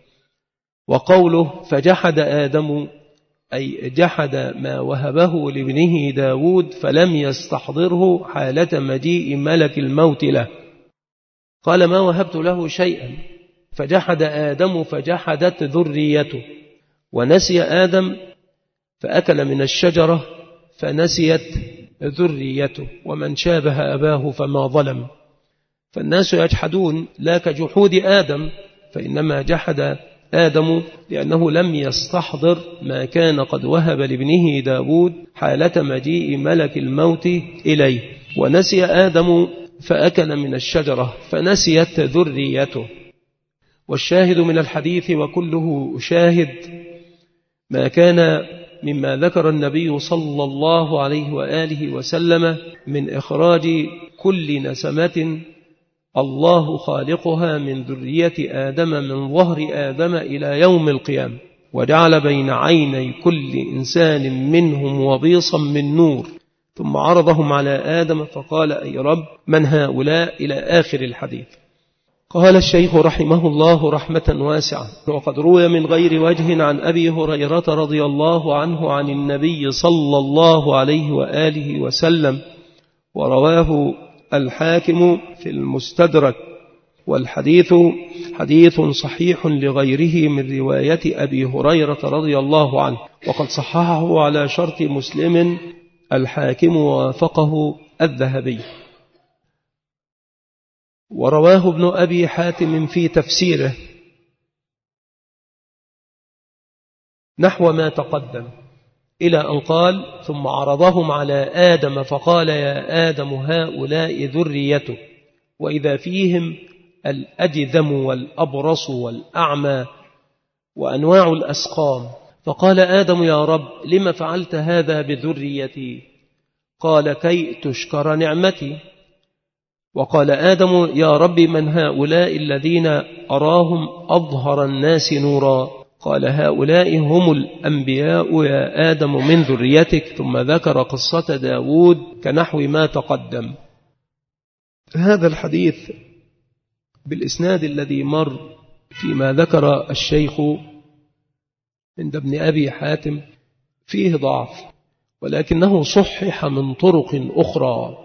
وقوله فجحد آدم أي جحد ما وهبه لابنه داود فلم يستحضره حالة مجيء ملك الموت له. قال: ما وهبت له شيئا. فجحد آدم فجحدت ذريته، ونسي آدم فأكل من الشجرة فنسيت ذريته، ومن شابه أباه فما ظلم. فالناس يجحدون لا كجحود آدم، فإنما جحد آدم لأنه لم يستحضر ما كان قد وهب لابنه داود حالة مجيء ملك الموت إليه، ونسي آدم فأكل من الشجرة فنسيت ذريته. والشاهد من الحديث وكله شاهد ما كان مما ذكر النبي صلى الله عليه وآله وسلم من إخراج كل نسمة الله خالقها من ذرية آدم من ظهر آدم إلى يوم القيامة، وجعل بين عيني كل إنسان منهم وبيصا من نور، ثم عرضهم على آدم فقال: أي رب من هؤلاء؟ إلى آخر الحديث. قال الشيخ رحمه الله رحمة واسعة: وقد روي من غير وجه عن أبي هريرة رضي الله عنه عن النبي صلى الله عليه وآله وسلم، ورواه الحاكم في المستدرك، والحديث حديث صحيح لغيره من رواية أبي هريرة رضي الله عنه، وقد صححه على شرط مسلم الحاكم ووافقه الذهبي. ورواه ابن أبي حاتم في تفسيره نحو ما تقدم، إلى أن قال: ثم عرضهم على آدم فقال: يا آدم هؤلاء ذريته، وإذا فيهم الأجذم والأبرص والأعمى وأنواع الأسقام. فقال آدم: يا رب لما فعلت هذا بذريتي؟ قال: كي تشكر نعمتي. وقال آدم: يا رب من هؤلاء الذين أراهم أظهر الناس نورا؟ قال: هؤلاء هم الأنبياء يا آدم من ذريتك. ثم ذكر قصة داود كنحو ما تقدم. هذا الحديث بالإسناد الذي مر فيما ذكر الشيخ عند ابن أبي حاتم فيه ضعف، ولكنه صحح من طرق أخرى،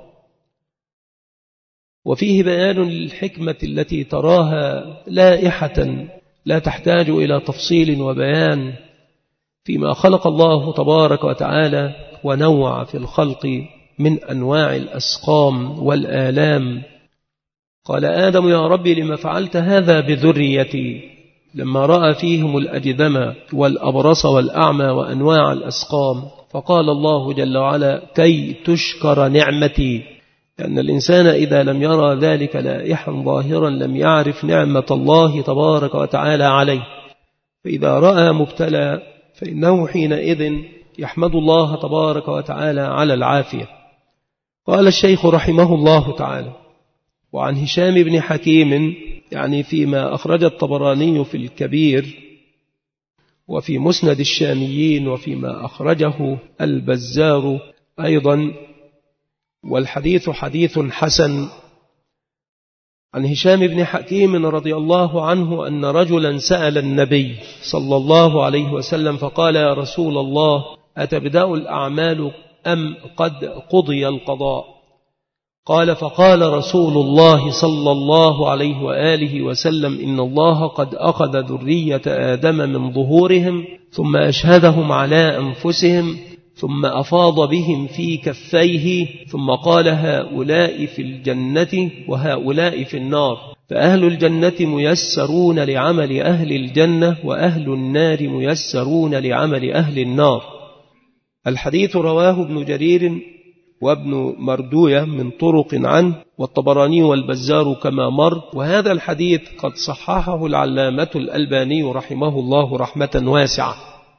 وفيه بيان للحكمة التي تراها لائحة لا تحتاج إلى تفصيل وبيان فيما خلق الله تبارك وتعالى ونوع في الخلق من أنواع الأسقام والآلام. قال آدم: يا ربي لما فعلت هذا بذريتي؟ لما رأى فيهم الأجذم والأبرص والأعمى وأنواع الأسقام. فقال الله جل وعلا: كي تشكر نعمتي، لأن الإنسان إذا لم يرى ذلك لائحا ظاهرا لم يعرف نعمة الله تبارك وتعالى عليه، فإذا رأى مبتلى فإنه حينئذ يحمد الله تبارك وتعالى على العافية. قال الشيخ رحمه الله تعالى: وعن هشام بن حكيم، يعني فيما أخرج الطبراني في الكبير وفي مسند الشاميين وفيما أخرجه البزار أيضا، والحديث حديث حسن، عن هشام بن حكيم رضي الله عنه أن رجلا سأل النبي صلى الله عليه وسلم فقال: يا رسول الله أتبدأ الأعمال أم قد قضي القضاء؟ قال: فقال رسول الله صلى الله عليه وآله وسلم: إن الله قد أخذ ذرية آدم من ظهورهم ثم أشهدهم على أنفسهم ثم أفاض بهم في كفيه ثم قال: هؤلاء في الجنة وهؤلاء في النار، فأهل الجنة ميسرون لعمل أهل الجنة وأهل النار ميسرون لعمل أهل النار. الحديث رواه ابن جرير وابن مردوية من طرق عنه، والطبراني والبزار كما مر. وهذا الحديث قد صححه العلامة الألباني رحمه الله رحمة واسعة.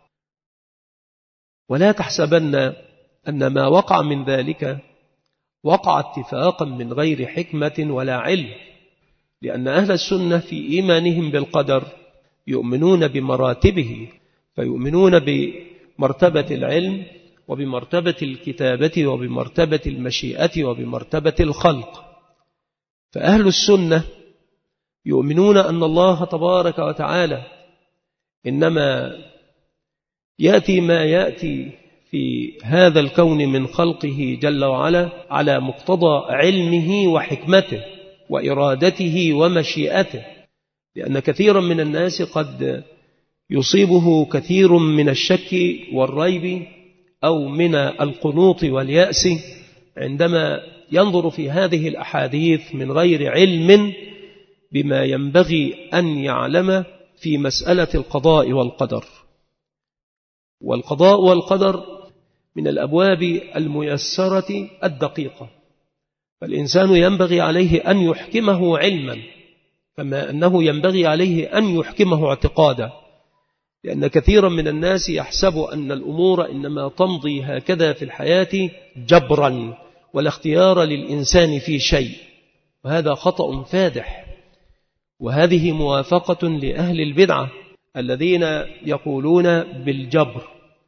ولا تحسبن أن ما وقع من ذلك وقع اتفاقا من غير حكمة ولا علم، لأن أهل السنة في إيمانهم بالقدر يؤمنون بمراتبه، فيؤمنون بمرتبة العلم وبمرتبة الكتابة وبمرتبة المشيئة وبمرتبة الخلق. فأهل السنة يؤمنون أن الله تبارك وتعالى إنما يأتي ما يأتي في هذا الكون من خلقه جل وعلا على مقتضى علمه وحكمته وإرادته ومشيئته، لأن كثيرا من الناس قد يصيبه كثير من الشك والريب أو من القنوط واليأس عندما ينظر في هذه الأحاديث من غير علم بما ينبغي أن يعلم في مسألة القضاء والقدر. والقضاء والقدر من الأبواب الميسرة الدقيقة، فالإنسان ينبغي عليه أن يحكمه علما كما أنه ينبغي عليه أن يحكمه اعتقادا، لأن كثيرا من الناس يحسب أن الأمور إنما تمضي هكذا في الحياة جبرا ولا اختيار للإنسان في شيء، وهذا خطأ فادح. وهذه موافقة لأهل البدعة الذين يقولون بالجبر.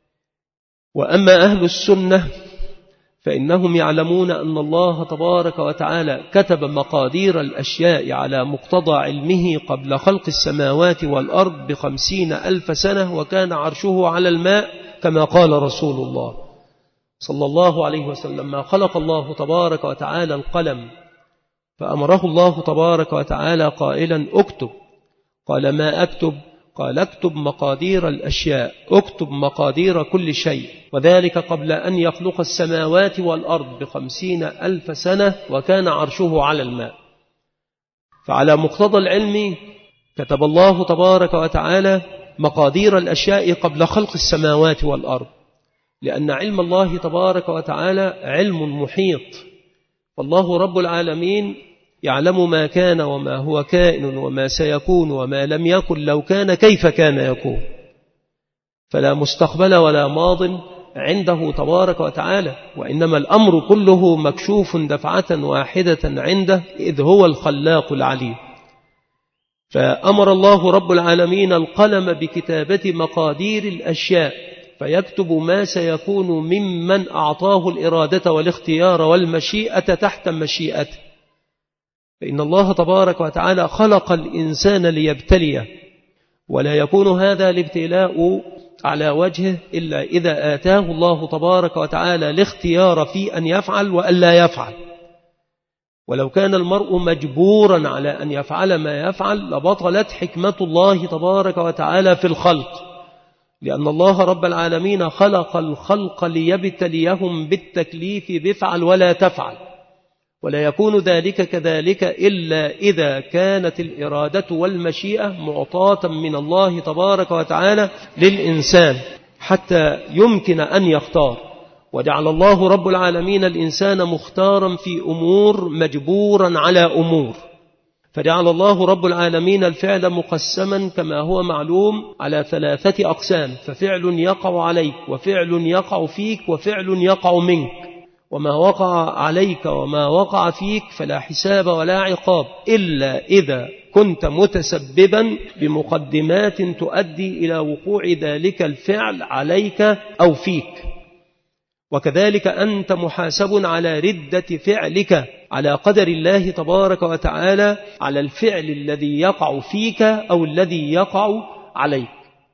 وأما أهل السنة فإنهم يعلمون أن الله تبارك وتعالى كتب مقادير الأشياء على مقتضى علمه قبل خلق السماوات والأرض بخمسين ألف سنة، وكان عرشه على الماء كما قال رسول الله صلى الله عليه وسلم: ما خلق الله تبارك وتعالى القلم فأمره الله تبارك وتعالى قائلا: اكتب. قال: ما أكتب؟ قال: اكتب مقادير الأشياء، اكتب مقادير كل شيء، وذلك قبل أن يخلق السماوات والأرض بخمسين ألف سنة، وكان عرشه على الماء. فعلى مقتضى العلم كتب الله تبارك وتعالى مقادير الأشياء قبل خلق السماوات والأرض، لأن علم الله تبارك وتعالى علم محيط، فالله رب العالمين يعلم ما كان وما هو كائن وما سيكون وما لم يكن لو كان كيف كان يكون، فلا مستقبل ولا ماض عنده تبارك وتعالى، وإنما الأمر كله مكشوف دفعة واحدة عنده، إذ هو الخلاق العليم. فأمر الله رب العالمين القلم بكتابة مقادير الأشياء، فيكتب ما سيكون ممن أعطاه الإرادة والاختيار والمشيئة تحت مشيئته. فإن الله تبارك وتعالى خلق الإنسان ليبتليه، ولا يكون هذا الابتلاء على وجهه إلا إذا آتاه الله تبارك وتعالى الاختيار في أن يفعل وأن لا يفعل. ولو كان المرء مجبورا على أن يفعل ما يفعل لبطلت حكمة الله تبارك وتعالى في الخلق، لأن الله رب العالمين خلق الخلق ليبتليهم بالتكليف بفعل ولا تفعل، ولا يكون ذلك كذلك إلا إذا كانت الإرادة والمشيئة معطاة من الله تبارك وتعالى للإنسان حتى يمكن أن يختار. وجعل الله رب العالمين الإنسان مختارا في أمور مجبورا على أمور، فجعل الله رب العالمين الفعل مقسما كما هو معلوم على ثلاثة أقسام: ففعل يقع عليك، وفعل يقع فيك، وفعل يقع منك. وما وقع عليك وما وقع فيك فلا حساب ولا عقاب إلا إذا كنت متسببا بمقدمات تؤدي إلى وقوع ذلك الفعل عليك أو فيك. وكذلك أنت محاسب على ردة فعلك على قدر الله تبارك وتعالى على الفعل الذي يقع فيك أو الذي يقع عليك.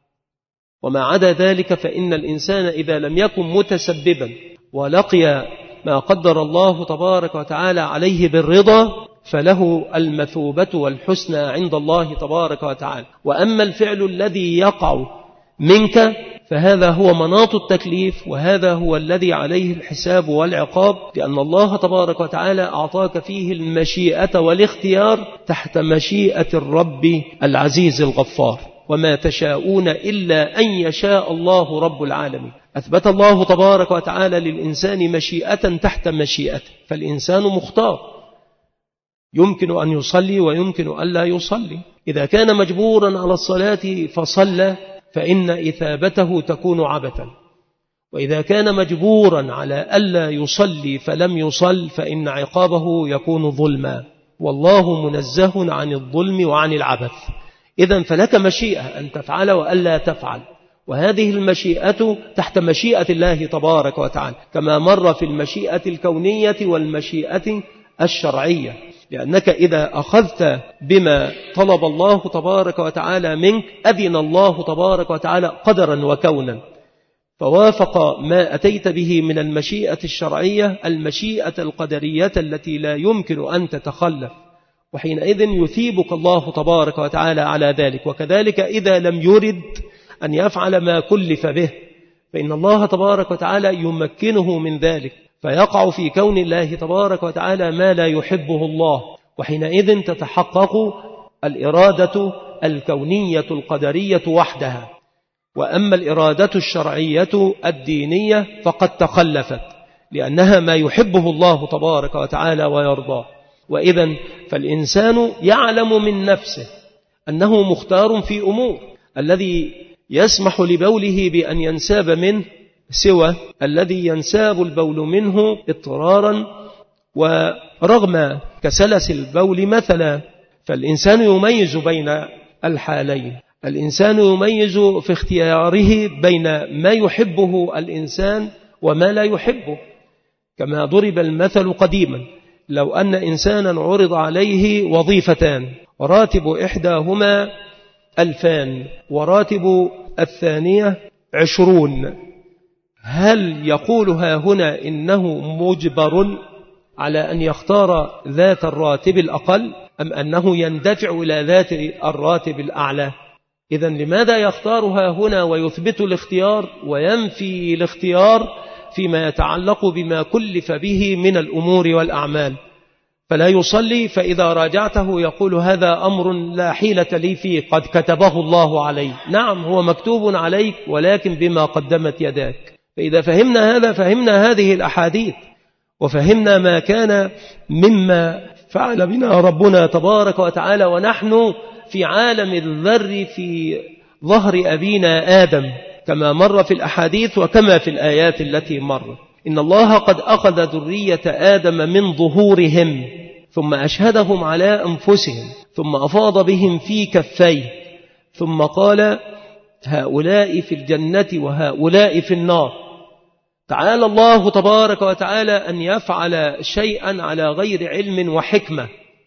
وما عدا ذلك فإن الإنسان إذا لم يكن متسببا ولقي ما قدر الله تبارك وتعالى عليه بالرضا فله المثوبة والحسنى عند الله تبارك وتعالى. وأما الفعل الذي يقع منك فهذا هو مناط التكليف، وهذا هو الذي عليه الحساب والعقاب، لأن الله تبارك وتعالى أعطاك فيه المشيئة والاختيار تحت مشيئة الرب العزيز الغفار. وما تشاءون إلا أن يشاء الله رب العالمين. أثبت الله تبارك وتعالى للإنسان مشيئة تحت مشيئته، فالإنسان مختار، يمكن أن يصلي ويمكن أن لا يصلي. إذا كان مجبورا على الصلاة فصلى فإن إثابته تكون عبثا، وإذا كان مجبورا على ألا يصلي فلم يصل فإن عقابه يكون ظلما، والله منزه عن الظلم وعن العبث. إذن فلك مشيئة أن تفعل وألا تفعل، وهذه المشيئة تحت مشيئة الله تبارك وتعالى، كما مر في المشيئة الكونية والمشيئة الشرعية. لأنك إذا أخذت بما طلب الله تبارك وتعالى منك أذن الله تبارك وتعالى قدرا وكونا، فوافق ما أتيت به من المشيئة الشرعية المشيئة القدرية التي لا يمكن أن تتخلف، وحينئذ يثيبك الله تبارك وتعالى على ذلك. وكذلك إذا لم يرد أن يفعل ما كلف به فإن الله تبارك وتعالى يمكنه من ذلك، فيقع في كون الله تبارك وتعالى ما لا يحبه الله، وحينئذ تتحقق الإرادة الكونية القدرية وحدها. وأما الإرادة الشرعية الدينية فقد تخلفت، لأنها ما يحبه الله تبارك وتعالى ويرضاه. وإذن فالإنسان يعلم من نفسه أنه مختار في أمور. الذي يسمح لبوله بأن ينساب منه سوى الذي ينساب البول منه اضطرارا ورغم كسلس البول مثلا. فالإنسان يميز بين الحالين، الإنسان يميز في اختياره بين ما يحبه الإنسان وما لا يحبه. كما ضرب المثل قديما، لو أن إنسانا عرض عليه وظيفتان، راتب إحداهما ألفان وراتب الثانية عشرون، هل يقولها هنا إنه مجبر على أن يختار ذات الراتب الأقل أم أنه يندفع إلى ذات الراتب الأعلى؟ إذن لماذا يختارها هنا ويثبت الاختيار وينفي الاختيار فيما يتعلق بما كلف به من الأمور والأعمال؟ فلا يصلي فإذا راجعته يقول هذا أمر لا حيلة لي فيه، قد كتبه الله علي. نعم هو مكتوب عليك ولكن بما قدمت يداك. فإذا فهمنا هذا فهمنا هذه الأحاديث وفهمنا ما كان مما فعل بنا ربنا تبارك وتعالى ونحن في عالم الذر في ظهر أبينا آدم، كما مر في الأحاديث وكما في الآيات التي مر. إن الله قد أخذ ذرية آدم من ظهورهم ثم أشهدهم على أنفسهم ثم أفاض بهم في كفيه ثم قال هؤلاء في الجنة وهؤلاء في النار. تعالى الله تبارك وتعالى أن يفعل شيئا على غير علم وحكمة،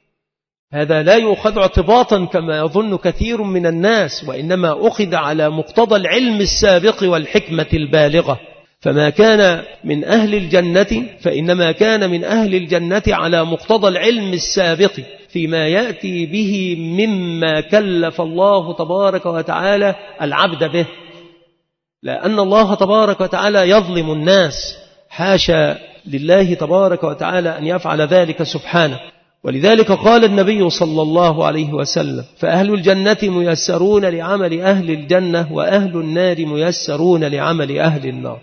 هذا لا يؤخذ اعتباطا كما يظن كثير من الناس، وإنما أخذ على مقتضى العلم السابق والحكمة البالغة. فما كان من أهل الجنة فإنما كان من أهل الجنة على مقتضى العلم السابق فيما يأتي به مما كلف الله تبارك وتعالى العبد به، لأن الله تبارك وتعالى يظلم الناس، حاشا لله تبارك وتعالى أن يفعل ذلك سبحانه. ولذلك قال النبي صلى الله عليه وسلم فأهل الجنة ميسرون لعمل أهل الجنة وأهل النار ميسرون لعمل أهل النار.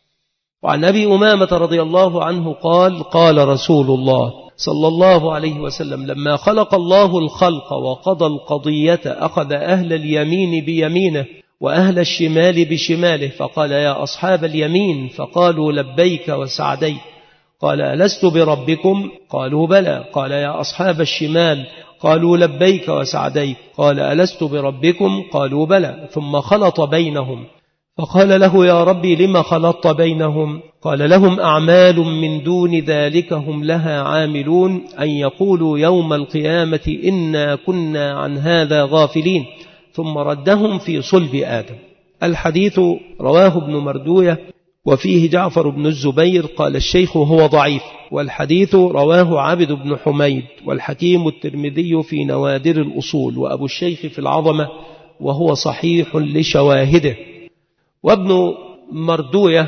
وعن أبي أمامة رضي الله عنه قال قال رسول الله صلى الله عليه وسلم لما خلق الله الخلق وقضى القضية أخذ أهل اليمين بيمينه وأهل الشمال بشماله فقال يا أصحاب اليمين فقالوا لبيك وسعديك قال ألست بربكم قالوا بلى قال يا أصحاب الشمال قالوا لبيك وسعديك قال ألست بربكم قالوا بلى ثم خلط بينهم فقال له يا ربي لما خلطت بينهم قال لهم أعمال من دون ذلك هم لها عاملون أن يقولوا يوم القيامة إنا كنا عن هذا غافلين ثم ردهم في صلب آدم. الحديث رواه ابن مردوية وفيه جعفر بن الزبير قال الشيخ هو ضعيف، والحديث رواه عبد بن حميد والحكيم الترمذي في نوادر الأصول وأبو الشيخ في العظمة وهو صحيح لشواهده. وابن مردوية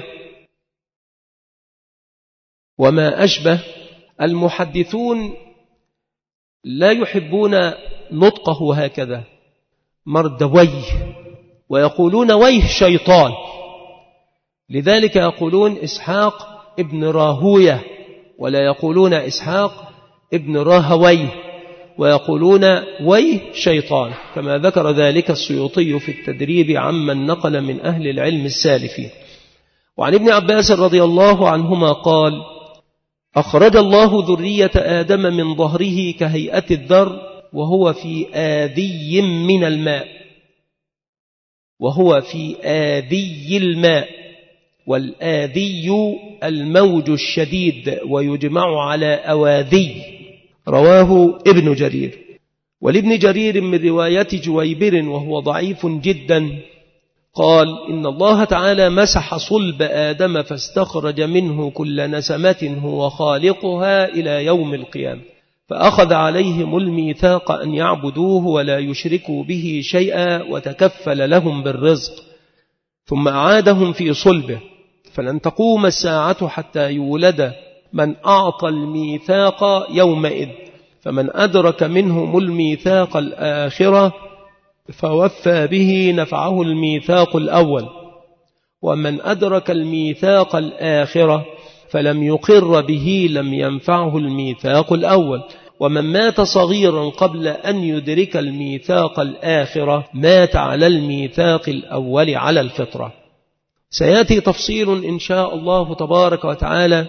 وما أشبه المحدثون لا يحبون نطقه هكذا مردويه ويقولون ويه شيطان، لذلك يقولون إسحاق ابن راهوية ولا يقولون إسحاق ابن راهويه ويقولون ويه شيطان، كما ذكر ذلك السيوطي في التدريب عمن نقل من أهل العلم السالفين. وعن ابن عباس رضي الله عنهما قال أخرج الله ذرية آدم من ظهره كهيئة الذر وهو في آذي من الماء وهو في آذي الماء والآذي الموج الشديد ويجمع على أواذي. رواه ابن جرير. ولابن جرير من رواية جويبر وهو ضعيف جدا قال إن الله تعالى مسح صلب آدم فاستخرج منه كل نسمة هو خالقها إلى يوم القيامة فأخذ عليهم الميثاق أن يعبدوه ولا يشركوا به شيئا وتكفل لهم بالرزق ثم أعادهم في صلبه فلن تقوم الساعة حتى يولد من أعطى الميثاق يومئذ فمن أدرك منهم الميثاق الآخرة فوفى به نفعه الميثاق الأول ومن أدرك الميثاق الآخرة فلم يقر به لم ينفعه الميثاق الأول ومن مات صغيرا قبل أن يدرك الميثاق الآخرة مات على الميثاق الأول على الفطرة. سيأتي تفصيل إن شاء الله تبارك وتعالى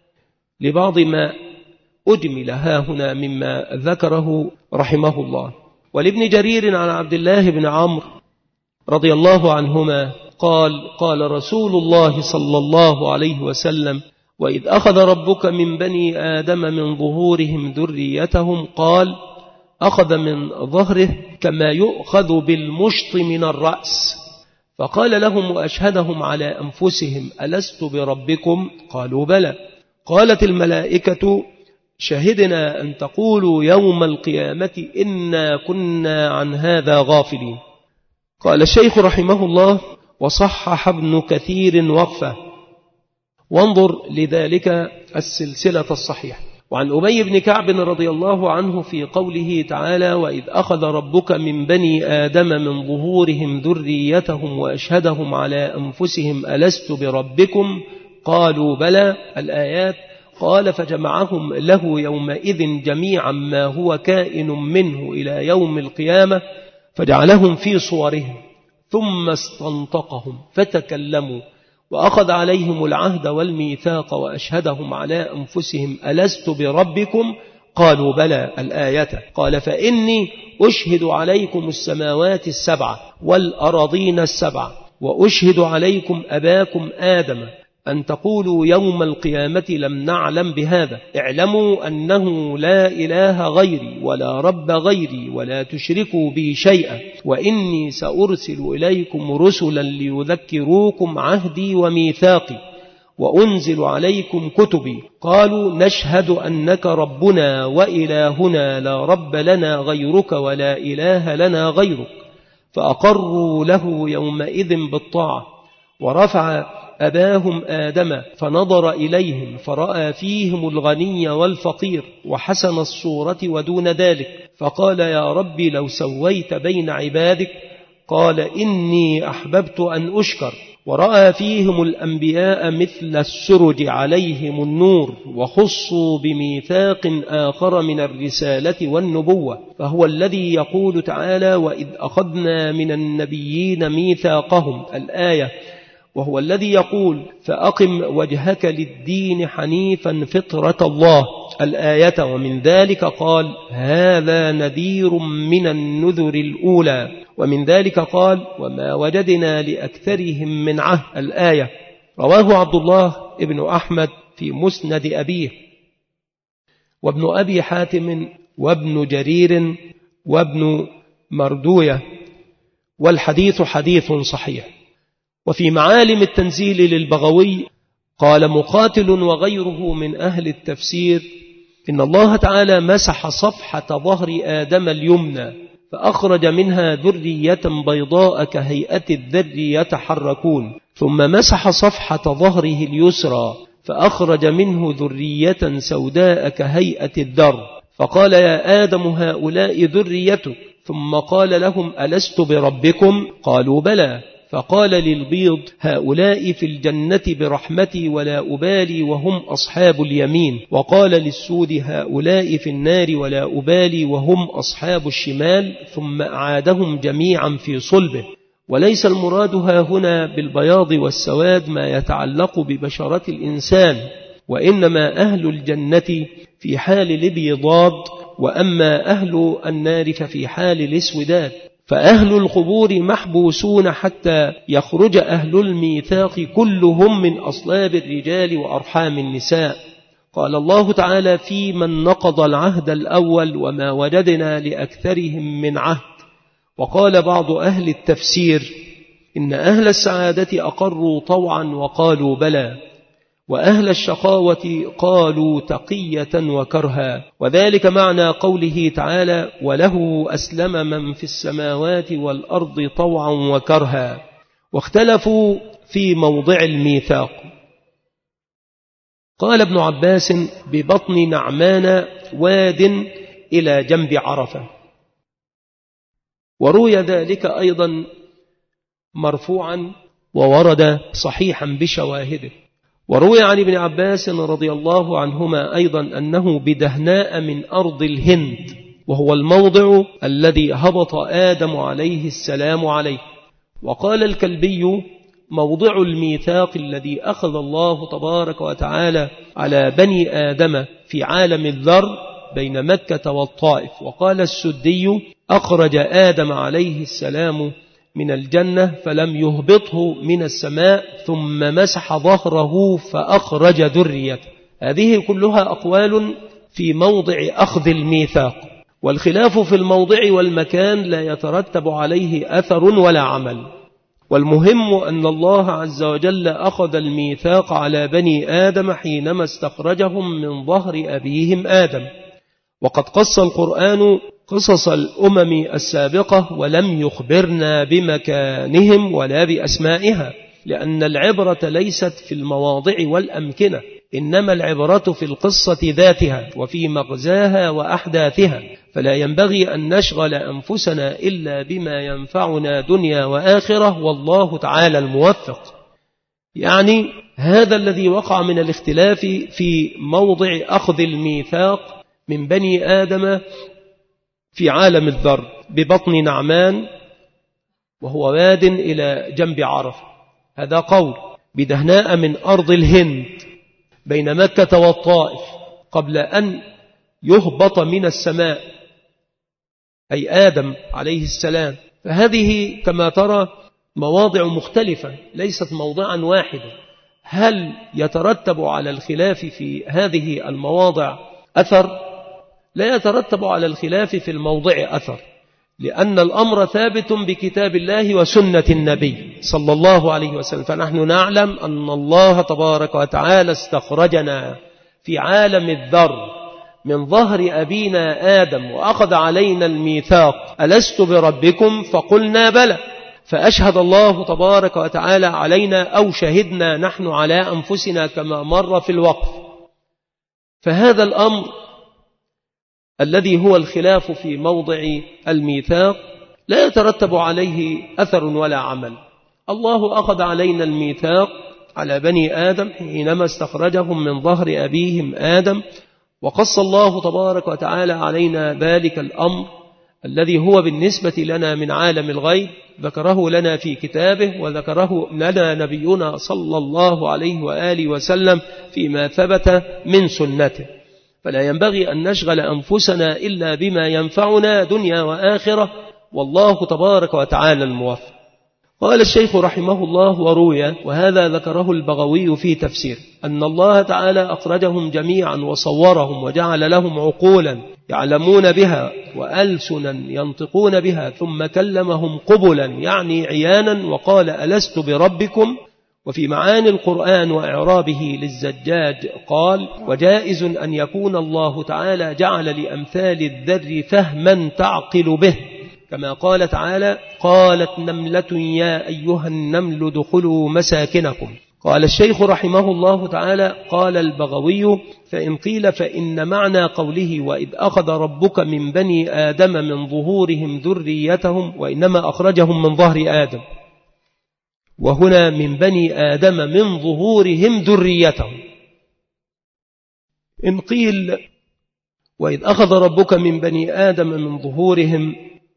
لبعض ما أجمل ها هنا مما ذكره رحمه الله. ولابن جرير عن عبد الله بن عمرو رضي الله عنهما قال قال رسول الله صلى الله عليه وسلم: وإذ أخذ ربك من بني آدم من ظهورهم ذريتهم قال أخذ من ظهره كما يؤخذ بالمشط من الرأس، فقال لهم وأشهدهم على أنفسهم: ألست بربكم؟ قالوا بلى. قالت الملائكة: شهدنا أن تقولوا يوم القيامة إنا كنا عن هذا غافلين. قال الشيخ رحمه الله: وصحح ابن كثير وقفه، وانظر لذلك السلسلة الصحيحة. وعن أبي بن كعب رضي الله عنه في قوله تعالى: وإذ أخذ ربك من بني آدم من ظهورهم ذريتهم وأشهدهم على أنفسهم ألست بربكم؟ قالوا بلى، الآيات. قال: فجمعهم له يومئذ جميعا ما هو كائن منه إلى يوم القيامة، فجعلهم في صورهم، ثم استنطقهم فتكلموا، وأخذ عليهم العهد والميثاق وأشهدهم على أنفسهم ألست بربكم؟ قالوا بلى، الآية. قال: فإني أشهد عليكم السماوات السبع والأراضين السبع، وأشهد عليكم أباكم آدم أن تقولوا يوم القيامة لم نعلم بهذا، اعلموا أنه لا إله غيري ولا رب غيري ولا تشركوا بي شيئا، وإني سأرسل إليكم رسلا ليذكروكم عهدي وميثاقي وأنزل عليكم كتبي. قالوا: نشهد أنك ربنا وإلهنا لا رب لنا غيرك ولا إله لنا غيرك. فأقروا له يومئذ بالطاعة. ورفع أباهم آدم فنظر إليهم فرأى فيهم الغني والفقير وحسن الصورة ودون ذلك، فقال: يا ربي لو سويت بين عبادك. قال: إني أحببت أن أشكر. ورأى فيهم الأنبياء مثل السرج عليهم النور، وخصوا بميثاق آخر من الرسالة والنبوة، فهو الذي يقول تعالى: وإذ أخذنا من النبيين ميثاقهم، الآية. وهو الذي يقول: فأقم وجهك للدين حنيفا فطرة الله، الآية. ومن ذلك قال: هذا نذير من النذر الأولى. ومن ذلك قال: وما وجدنا لأكثرهم من عهد، الآية. رواه عبد الله ابن أحمد في مسند أبيه، وابن أبي حاتم، وابن جرير، وابن مردوية، والحديث حديث صحيح. وفي معالم التنزيل للبغوي قال مقاتل وغيره من أهل التفسير: إن الله تعالى مسح صفحة ظهر آدم اليمنى فأخرج منها ذرية بيضاء كهيئة الذر يتحركون، ثم مسح صفحة ظهره اليسرى فأخرج منه ذرية سوداء كهيئة الذر، فقال: يا آدم هؤلاء ذريتك. ثم قال لهم: ألست بربكم؟ قالوا بلى. فقال للبيض: هؤلاء في الجنة برحمتي ولا أبالي وهم أصحاب اليمين. وقال للسود: هؤلاء في النار ولا أبالي وهم أصحاب الشمال. ثم أعادهم جميعا في صلبه. وليس المراد ها هنا بالبياض والسواد ما يتعلق ببشرة الإنسان، وإنما أهل الجنة في حال الابيضاد، وأما أهل النار ففي حال الاسوداد. فأهل القبور محبوسون حتى يخرج أهل الميثاق كلهم من أصلاب الرجال وأرحام النساء. قال الله تعالى: في من نقض العهد الأول وما وجدنا لأكثرهم من عهد. وقال بعض أهل التفسير: إن أهل السعادة أقروا طوعا وقالوا بلى، وأهل الشقاوة قالوا تقية وكرها. وذلك معنى قوله تعالى: وله أسلم من في السماوات والأرض طوعا وكرها. واختلفوا في موضع الميثاق. قال ابن عباس: ببطن نعمان واد إلى جنب عرفة. وروي ذلك أيضا مرفوعا وورد صحيحا بشواهده. وروي عن ابن عباس رضي الله عنهما أيضا أنه بدهناء من أرض الهند، وهو الموضع الذي هبط آدم عليه السلام عليه. وقال الكلبي موضع الميثاق الذي أخذ الله تبارك وتعالى على بني آدم في عالم الذر بين مكة والطائف. وقال السدي أخرج آدم عليه السلام من الجنة فلم يهبطه من السماء ثم مسح ظهره فأخرج ذريته. هذه كلها أقوال في موضع أخذ الميثاق، والخلاف في الموضع والمكان لا يترتب عليه أثر ولا عمل. والمهم أن الله عز وجل أخذ الميثاق على بني آدم حينما استخرجهم من ظهر أبيهم آدم. وقد قص القرآن قصص الأمم السابقة ولم يخبرنا بمكانهم ولا بأسمائها، لأن العبرة ليست في المواضع والأمكنة، إنما العبرة في القصة ذاتها وفي مغزاها وأحداثها. فلا ينبغي أن نشغل أنفسنا إلا بما ينفعنا دنيا وآخرة، والله تعالى الموفق. يعني هذا الذي وقع من الاختلاف في موضع أخذ الميثاق من بني آدم في عالم الذر ببطن نعمان، وهو واد إلى جنب عرفة، هذا قول. بدهناء من أرض الهند بين مكة والطائف قبل أن يهبط من السماء، أي آدم عليه السلام. فهذه كما ترى مواضع مختلفة ليست موضعا واحدا. هل يترتب على الخلاف في هذه المواضع أثر؟ لا يترتب على الخلاف في الموضع أثر، لأن الأمر ثابت بكتاب الله وسنة النبي صلى الله عليه وسلم. فنحن نعلم أن الله تبارك وتعالى استخرجنا في عالم الذر من ظهر أبينا آدم وأخذ علينا الميثاق ألست بربكم؟ فقلنا بلى، فأشهد الله تبارك وتعالى علينا أو شهدنا نحن على أنفسنا كما مر في الوقف. فهذا الأمر الذي هو الخلاف في موضع الميثاق لا يترتب عليه أثر ولا عمل. الله أخذ علينا الميثاق على بني آدم حينما استخرجهم من ظهر أبيهم آدم، وقص الله تبارك وتعالى علينا ذلك الأمر الذي هو بالنسبة لنا من عالم الغيب، ذكره لنا في كتابه وذكره لنا نبينا صلى الله عليه وآله وسلم فيما ثبت من سنته. فلا ينبغي أن نشغل أنفسنا إلا بما ينفعنا دنيا وآخرة، والله تبارك وتعالى الموفق. قال الشيخ رحمه الله: وروي، وهذا ذكره البغوي في تفسير، أن الله تعالى أخرجهم جميعا وصورهم وجعل لهم عقولا يعلمون بها وألسنا ينطقون بها، ثم كلمهم قبلا يعني عيانا، وقال ألست بربكم. وفي معاني القرآن وإعرابه للزجاج قال: وجائز أن يكون الله تعالى جعل لأمثال الذر فهما تعقل به، كما قال تعالى: قالت نملة يا أيها النمل ادخلوا مساكنكم. قال الشيخ رحمه الله تعالى: قال البغوي: فإن قيل فإن معنى قوله وإذ أخذ ربك من بني آدم من ظهورهم ذريتهم، وإنما أخرجهم من ظهر آدم، وهنا من بني آدم من ظهورهم ذريتهم. إن قيل وإذ أخذ ربك من بني آدم من ظهورهم،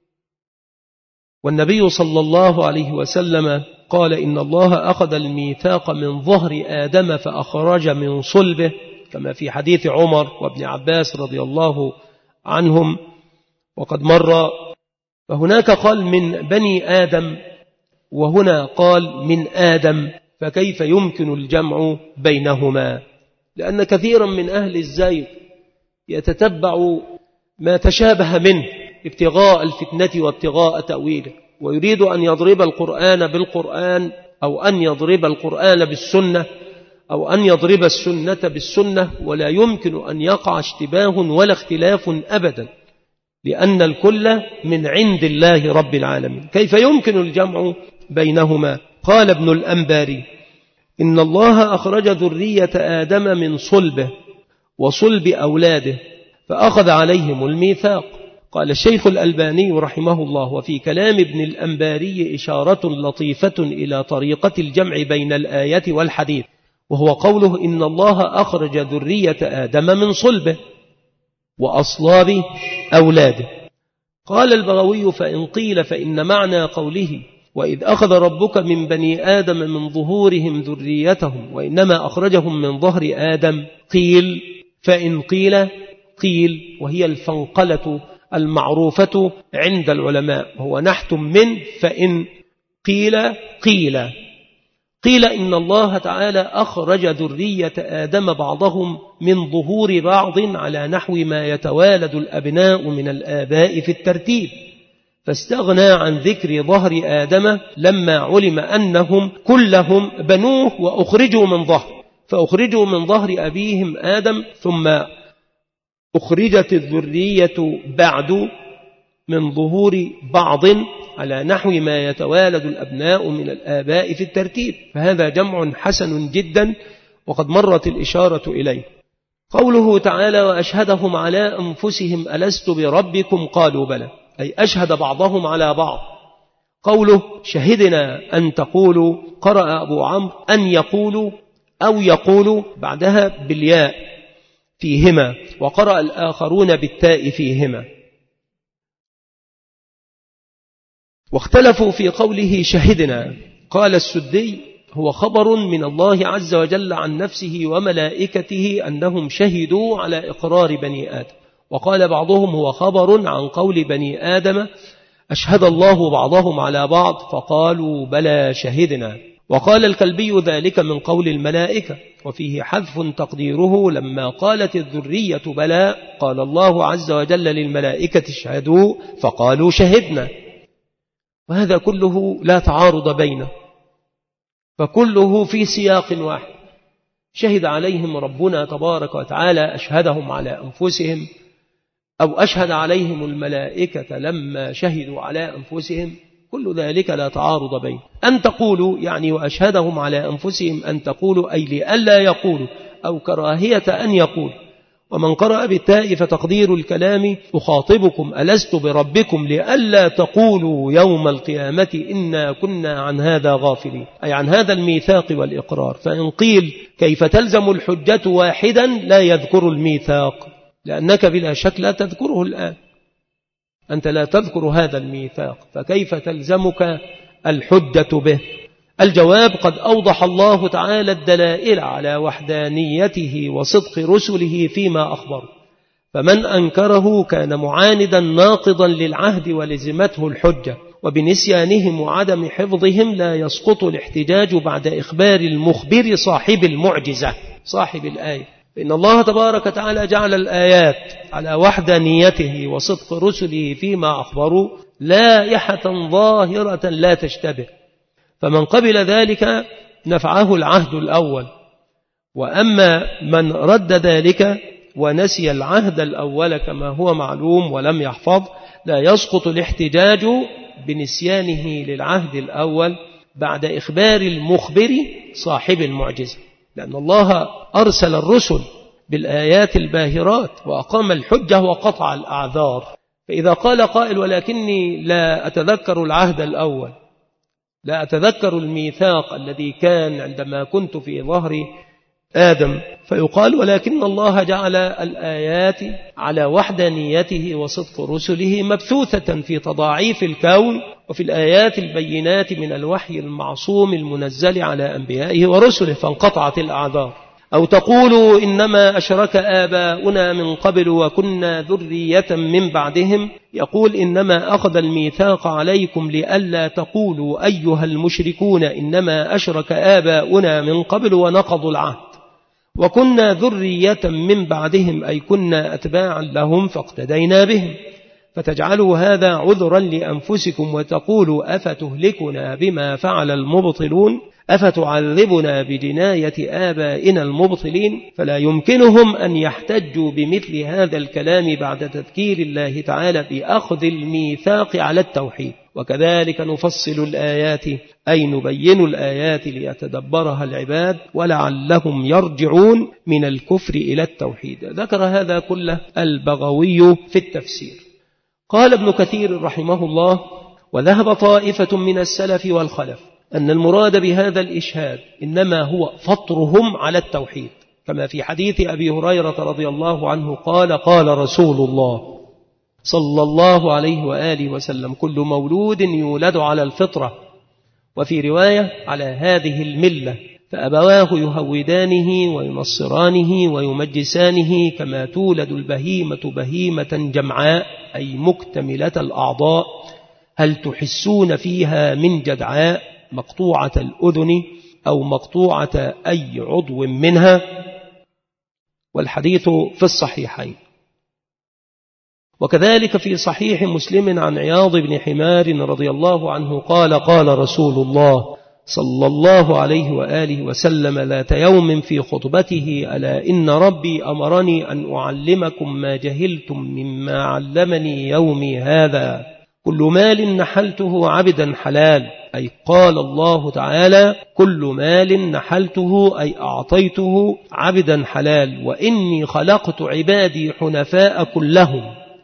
والنبي صلى الله عليه وسلم قال إن الله أخذ الميثاق من ظهر آدم فأخرج من صلبه، كما في حديث عمر وابن عباس رضي الله عنهم وقد مر. فهناك قال من بني آدم، وهنا قال من آدم، فكيف يمكن الجمع بينهما؟ لأن كثيرا من أهل الزيغ يتتبع ما تشابه منه ابتغاء الفتنة وابتغاء تأويله، ويريد أن يضرب القرآن بالقرآن، أو أن يضرب القرآن بالسنة، أو أن يضرب السنة بالسنة، ولا يمكن أن يقع اشتباه ولا اختلاف أبدا، لأن الكل من عند الله رب العالمين. كيف يمكن الجمع بينهما؟ قال ابن الأنباري: إن الله أخرج ذرية آدم من صلبه وصلب أولاده فأخذ عليهم الميثاق. قال الشيخ الألباني رحمه الله: وفي كلام ابن الأنباري إشارة لطيفة إلى طريقة الجمع بين الآية والحديث، وهو قوله إن الله أخرج ذرية آدم من صلبه وأصلاب أولاده. قال البغوي فإن قيل فإن معنى قوله وإذ أخذ ربك من بني آدم من ظهورهم ذريتهم وإنما أخرجهم من ظهر آدم، قيل فإن قيل قيل وهي الفنقلة المعروفة عند العلماء، هو نحت من فإن قيل قيل قيل إن الله تعالى أخرج ذرية آدم بعضهم من ظهور بعض على نحو ما يتوالد الأبناء من الآباء في الترتيب، فاستغنى عن ذكر ظهر آدم لما علم أنهم كلهم بنوه وأخرجوا من ظهر، فأخرجوا من ظهر أبيهم آدم ثم أخرجت الذرية بعد من ظهور بعض على نحو ما يتوالد الأبناء من الآباء في الترتيب، فهذا جمع حسن جدا وقد مرت الإشارة إليه. قوله تعالى وأشهدهم على أنفسهم ألست بربكم قالوا بلى، أي أشهد بعضهم على بعض. قوله شهدنا أن تقولوا، قرأ أبو عمرو أن يقولوا أو يقولوا بعدها بالياء فيهما، وقرأ الآخرون بالتاء فيهما. واختلفوا في قوله شهدنا، قال السدي هو خبر من الله عز وجل عن نفسه وملائكته أنهم شهدوا على إقرار بني آدم، وقال بعضهم هو خبر عن قول بني آدم أشهد الله بعضهم على بعض فقالوا بلى شهدنا. وقال الكلبي ذلك من قول الملائكة، وفيه حذف تقديره لما قالت الذرية بلى قال الله عز وجل للملائكة اشهدوا فقالوا شهدنا، وهذا كله لا تعارض بينه، فكله في سياق واحد. شهد عليهم ربنا تبارك وتعالى أشهدهم على أنفسهم، أو أشهد عليهم الملائكة لما شهدوا على أنفسهم، كل ذلك لا تعارض بينه. أن تقولوا يعني وأشهدهم على أنفسهم أن تقولوا أي لألا يقولوا أو كراهية أن يقولوا. ومن قرأ بالتاء فتقدير الكلام أخاطبكم ألست بربكم لألا تقولوا يوم القيامة إنا كنا عن هذا غافلين، أي عن هذا الميثاق والإقرار. فإن قيل كيف تلزم الحجة واحدا لا يذكر الميثاق، لأنك بلا شك لا تذكره الآن، أنت لا تذكر هذا الميثاق، فكيف تلزمك الحجة به؟ الجواب قد أوضح الله تعالى الدلائل على وحدانيته وصدق رسله فيما أخبر، فمن أنكره كان معاندا ناقضا للعهد ولزمته الحجة، وبنسيانهم وعدم حفظهم لا يسقط الاحتجاج بعد إخبار المخبر صاحب المعجزة صاحب الآية. إن الله تبارك وتعالى جعل الآيات على وحدانيته وصدق رسله فيما أخبروا لائحة ظاهرة لا تشتبه، فمن قبل ذلك نفعه العهد الأول، وأما من رد ذلك ونسي العهد الأول كما هو معلوم ولم يحفظ لا يسقط الاحتجاج بنسيانه للعهد الأول بعد إخبار المخبر صاحب المعجزة، لأن الله أرسل الرسل بالآيات الباهرات وأقام الحجة وقطع الأعذار. فإذا قال قائل ولكني لا أتذكر العهد الأول، لا أتذكر الميثاق الذي كان عندما كنت في ظهر آدم، فيقال ولكن الله جعل الآيات على وحدانيته وصدق رسله مبثوثة في تضاعيف الكون وفي الآيات البينات من الوحي المعصوم المنزل على أنبيائه ورسله، فانقطعت الأعذار. أو تقولوا إنما أشرك آباؤنا من قبل وكنا ذرية من بعدهم، يقول إنما أخذ الميثاق عليكم لئلا تقولوا أيها المشركون إنما أشرك آباؤنا من قبل ونقضوا العهد، وكنا ذرية من بعدهم أي كنا أتباعا لهم فاقتدينا بهم، فتجعلوا هذا عذرا لأنفسكم وتقولوا أفتهلكنا بما فعل المبطلون، أفتعذبنا بجناية آبائنا المبطلين. فلا يمكنهم أن يحتجوا بمثل هذا الكلام بعد تذكير الله تعالى بأخذ الميثاق على التوحيد. وكذلك نفصل الآيات أي نبين الآيات ليتدبرها العباد ولعلهم يرجعون من الكفر إلى التوحيد. ذكر هذا كله البغوي في التفسير. قال ابن كثير رحمه الله وذهب طائفة من السلف والخلف أن المراد بهذا الإشهاد إنما هو فطرهم على التوحيد، كما في حديث أبي هريرة رضي الله عنه قال قال رسول الله صلى الله عليه وآله وسلم: كل مولود يولد على الفطرة، وفي رواية على هذه الملة، فأبواه يهودانه وينصرانه ويمجسانه، كما تولد البهيمة بهيمة جمعاء أي مكتملة الأعضاء، هل تحسون فيها من جدعاء، مقطوعة الأذن أو مقطوعة أي عضو منها. والحديث في الصحيحين. وكذلك في صحيح مسلم عن عياض بن حمار رضي الله عنه قال قال رسول الله صلى الله عليه وآله وسلم ذات يوم في خطبته: ألا إن ربي أمرني أن أعلمكم ما جهلتم مما علمني يومي هذا، كل مال نحلته عبدا حلال، أي قال الله تعالى: كل مال نحلته أي أعطيته عبدا حلال، وإني خلقت عبادي حنفاء كلهم،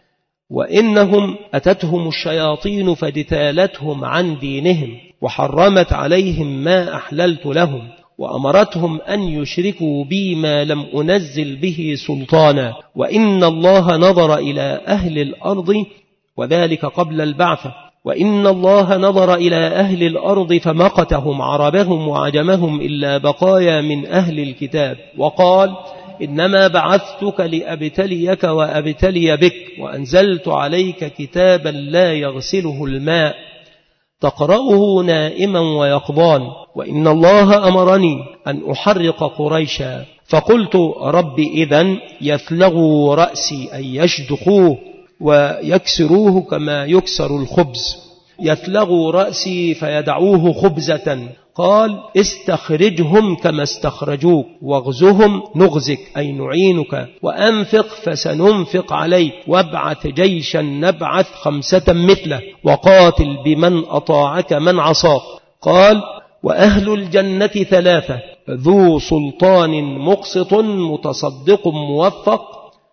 وإنهم أتتهم الشياطين فاجتالتهم عن دينهم، وحرمت عليهم ما أحللت لهم، وأمرتهم أن يشركوا بي ما لم أنزل به سلطانا، وإن الله نظر إلى أهل الأرض، وذلك قبل البعثة، وإن الله نظر إلى أهل الأرض فمقتهم عربهم وعجمهم إلا بقايا من أهل الكتاب، وقال: إنما بعثتك لأبتليك وأبتلي بك، وأنزلت عليك كتابا لا يغسله الماء تقرأه نائما ويقظان، وإن الله أمرني أن أحرق قريشا، فقلت: رب إذن يثلغوا رأسي أي يشدخوه ويكسروه كما يكسر الخبز، يثلغوا رأسي فيدعوه خبزة. قال: استخرجهم كما استخرجوك، واغزهم نغزك أي نعينك، وأنفق فسننفق عليك، وابعث جيشا نبعث خمسة مثله، وقاتل بمن أطاعك من عصاك. قال: وأهل الجنة ثلاثة: ذو سلطان مقسط متصدق موفق،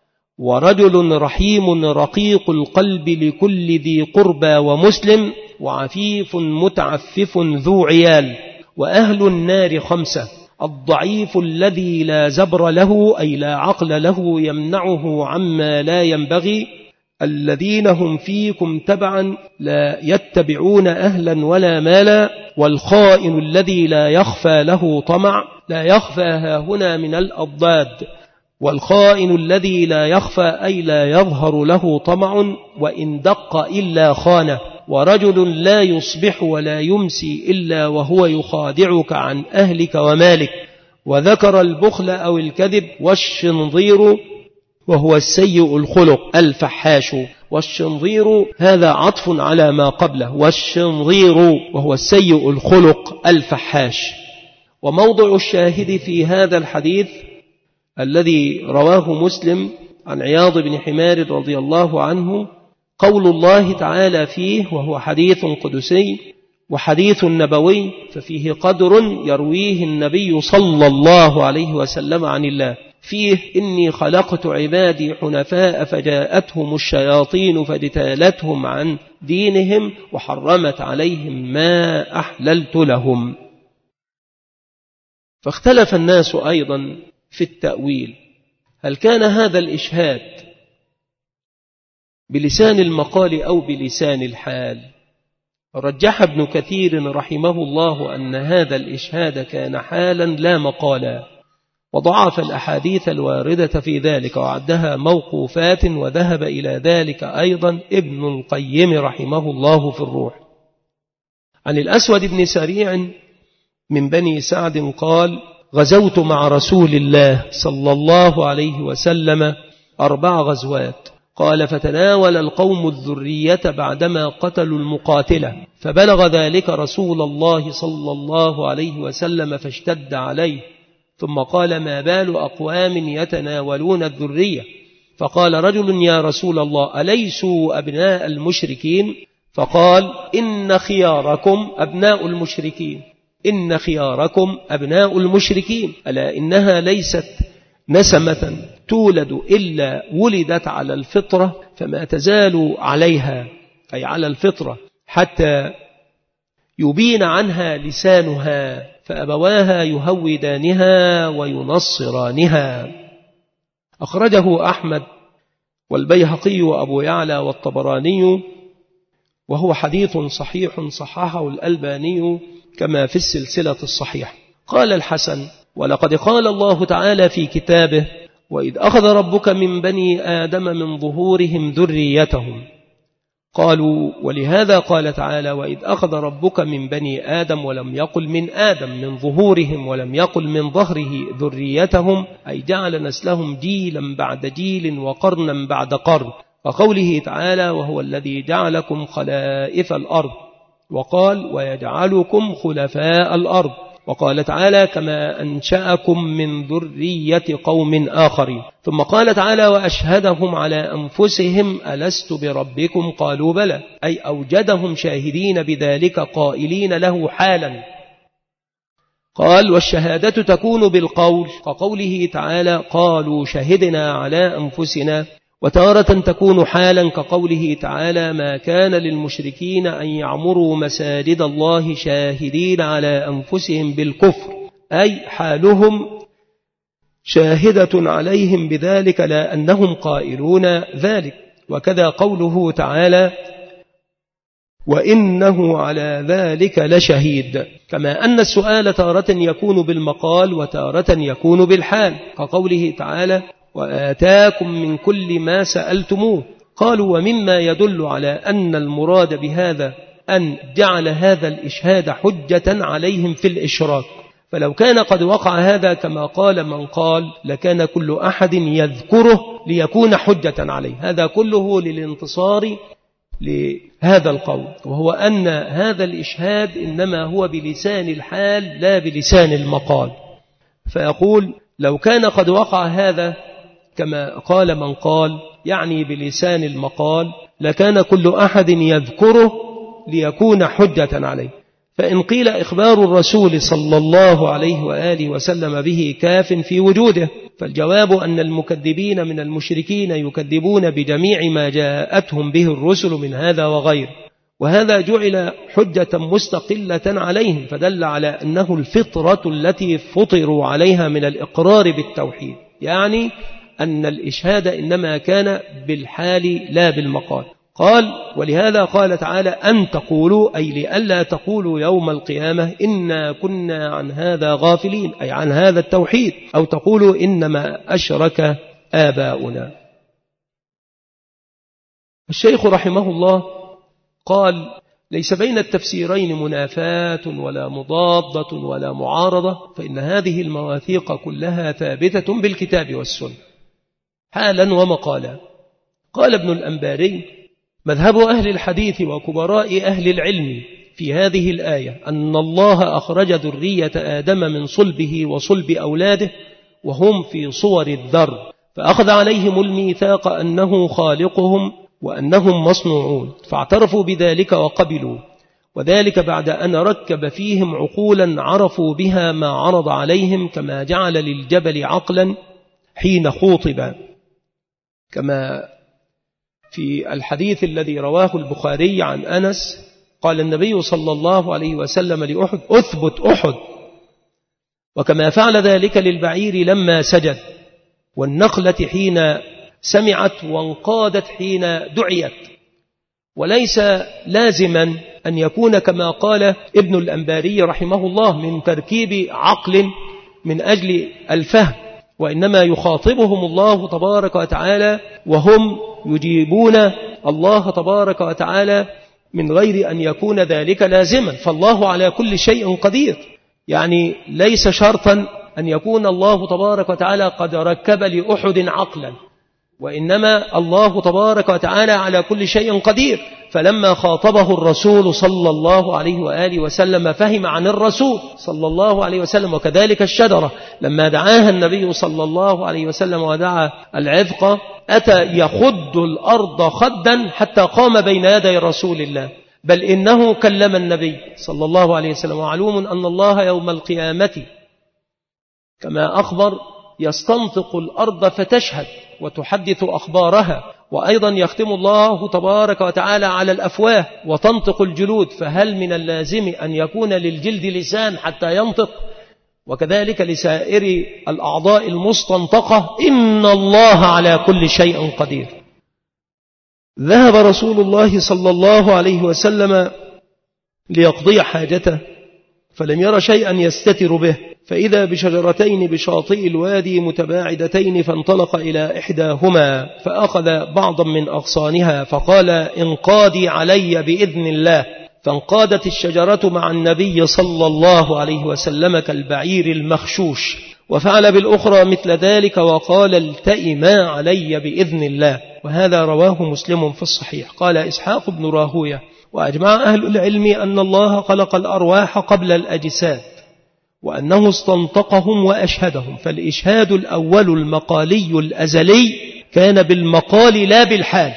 ورجل رحيم رقيق القلب لكل ذي قربى ومسلم، وعفيف متعفف ذو عيال. وأهل النار خمسة: الضعيف الذي لا زبر له أي لا عقل له يمنعه عما لا ينبغي، الذين هم فيكم تبعا لا يتبعون أهلا ولا مالا، والخائن الذي لا يخفى له طمع، لا يخفى هاهنا من الأضداد، والخائن الذي لا يخفى أي لا يظهر له طمع، وإن دق إلا خانه، ورجل لا يصبح ولا يمسي إلا وهو يخادعك عن أهلك ومالك. وذكر البخل أو الكذب، والشنظير وهو السيء الخلق الفحاش، والشنظير هذا عطف على ما قبله، والشنظير وهو السيء الخلق الفحاش. وموضع الشاهد في هذا الحديث الذي رواه مسلم عن عياض بن حمار رضي الله عنه قول الله تعالى فيه، وهو حديث قدسي وحديث نبوي، ففيه قدر يرويه النبي صلى الله عليه وسلم عن الله فيه: إني خلقت عبادي حنفاء فجاءتهم الشياطين فاجتالتهم عن دينهم، وحرمت عليهم ما أحللت لهم. فاختلف الناس أيضا في التأويل، هل كان هذا الإشهاد بلسان المقال أو بلسان الحال؟ رجح ابن كثير رحمه الله أن هذا الإشهاد كان حالا لا مقالا، وضعف الأحاديث الواردة في ذلك وعدها موقوفات، وذهب إلى ذلك أيضا ابن القيم رحمه الله في الروح. عن الأسود بن سريع من بني سعد قال: غزوت مع رسول الله صلى الله عليه وسلم أربع غزوات. قال: فتناول القوم الذرية بعدما قتلوا المقاتلة، فبلغ ذلك رسول الله صلى الله عليه وسلم فاشتد عليه، ثم قال: ما بال أقوام يتناولون الذرية؟ فقال رجل: يا رسول الله، أليسوا أبناء المشركين؟ فقال: إن خياركم أبناء المشركين، إن خياركم أبناء المشركين، ألا إنها ليست نسمة تولد إلا ولدت على الفطرة، فما تزال عليها أي على الفطرة حتى يبين عنها لسانها فأبواها يهودانها وينصرانها. أخرجه أحمد والبيهقي وأبو يعلى والطبراني، وهو حديث صحيح صححه الألباني كما في السلسلة الصحيحة. قال الحسن: ولقد قال الله تعالى في كتابه: وإذ أخذ ربك من بني آدم من ظهورهم ذريتهم. قالوا: ولهذا قال تعالى: وإذ أخذ ربك من بني آدم، ولم يقل من آدم من ظهورهم، ولم يقل من ظهره ذريتهم، أي جعل نسلهم جيلا بعد جيل وقرنا بعد قرن، وقوله تعالى: وهو الذي جعلكم خلائف الأرض، وقال: ويجعلكم خلفاء الأرض. وقال تعالى: كما أنشأكم من ذرية قوم آخرين. ثم قال تعالى: وأشهدهم على أنفسهم ألست بربكم؟ قالوا بلى، أي أوجدهم شاهدين بذلك قائلين له حالا. قال: والشهادة تكون بالقول، كقوله تعالى: قالوا شهدنا على أنفسنا. وتارة تكون حالا، كقوله تعالى: ما كان للمشركين أن يعمروا مساجد الله شاهدين على أنفسهم بالكفر، أي حالهم شاهدة عليهم بذلك لا أنهم قائلون ذلك. وكذا قوله تعالى: وإنه على ذلك لشهيد. كما أن السؤال تارة يكون بالمقال وتارة يكون بالحال، كقوله تعالى: وآتاكم من كل ما سألتموه. قالوا: ومما يدل على أن المراد بهذا أن جعل هذا الإشهاد حجة عليهم في الإشراك، فلو كان قد وقع هذا كما قال من قال لكان كل أحد يذكره ليكون حجة عليه. هذا كله للانتصار لهذا القول، وهو أن هذا الإشهاد إنما هو بلسان الحال لا بلسان المقال. فيقول: لو كان قد وقع هذا كما قال من قال، يعني بلسان المقال، لكان كل أحد يذكره ليكون حجة عليه. فإن قيل إخبار الرسول صلى الله عليه وآله وسلم به كاف في وجوده، فالجواب أن المكذبين من المشركين يكذبون بجميع ما جاءتهم به الرسل من هذا وغيره، وهذا جعل حجة مستقلة عليهم، فدل على أنه الفطرة التي فطروا عليها من الإقرار بالتوحيد، يعني أن الإشهاد إنما كان بالحال لا بالمقال. قال: ولهذا قال تعالى: أن تقولوا، أي لألا تقولوا يوم القيامة إنا كنا عن هذا غافلين، أي عن هذا التوحيد، أو تقولوا إنما أشرك آباؤنا. الشيخ رحمه الله قال: ليس بين التفسيرين منافاة ولا مضادة ولا معارضة، فإن هذه المواثيق كلها ثابتة بالكتاب والسنة حالا ومقالا. قال ابن الأنباري: مذهب أهل الحديث وكبراء أهل العلم في هذه الآية أن الله أخرج ذرية آدم من صلبه وصلب أولاده وهم في صور الذر، فأخذ عليهم الميثاق أنه خالقهم وأنهم مصنوعون، فاعترفوا بذلك وقبلوا، وذلك بعد أن ركب فيهم عقولا عرفوا بها ما عرض عليهم، كما جعل للجبل عقلا حين خوطب، كما في الحديث الذي رواه البخاري عن أنس قال النبي صلى الله عليه وسلم لأحد: أثبت أحد. وكما فعل ذلك للبعير لما سجد، والنخلة حين سمعت، وانقادت حين دعيت. وليس لازما أن يكون كما قال ابن الأنباري رحمه الله من تركيب عقل من أجل الفهم، وإنما يخاطبهم الله تبارك وتعالى وهم يجيبون الله تبارك وتعالى من غير أن يكون ذلك لازما، فالله على كل شيء قدير. يعني ليس شرطا أن يكون الله تبارك وتعالى قد ركب لأحد عقلا، وإنما الله تبارك وتعالى على كل شيء قدير. فلما خاطبه الرسول صلى الله عليه وآله وسلم فهم عن الرسول صلى الله عليه وسلم. وكذلك الشجرة لما دعاها النبي صلى الله عليه وسلم ودعا العذق أتى يخد الأرض خدا حتى قام بين يدي رسول الله، بل إنه كلم النبي صلى الله عليه وسلم. ومعلوم أن الله يوم القيامة كما أخبر يستنطق الأرض فتشهد وتحدث أخبارها، وأيضا يختم الله تبارك وتعالى على الأفواه وتنطق الجلود، فهل من اللازم أن يكون للجلد لسان حتى ينطق؟ وكذلك لسائر الأعضاء المستنطقة، إن الله على كل شيء قدير. ذهب رسول الله صلى الله عليه وسلم ليقضي حاجته فلم ير شيئا يستتر به، فإذا بشجرتين بشاطئ الوادي متباعدتين، فانطلق إلى إحداهما فأخذ بعضا من أغصانها فقال انقادي علي بإذن الله، فانقادت الشجرة مع النبي صلى الله عليه وسلم كالبعير المخشوش، وفعل بالأخرى مثل ذلك وقال التئما علي بإذن الله. وهذا رواه مسلم في الصحيح. قال إسحاق بن راهوية: وأجمع أهل العلم أن الله خلق الأرواح قبل الأجساد، وأنه استنطقهم وأشهدهم، فالإشهاد الأول المقالي الأزلي كان بالمقال لا بالحال.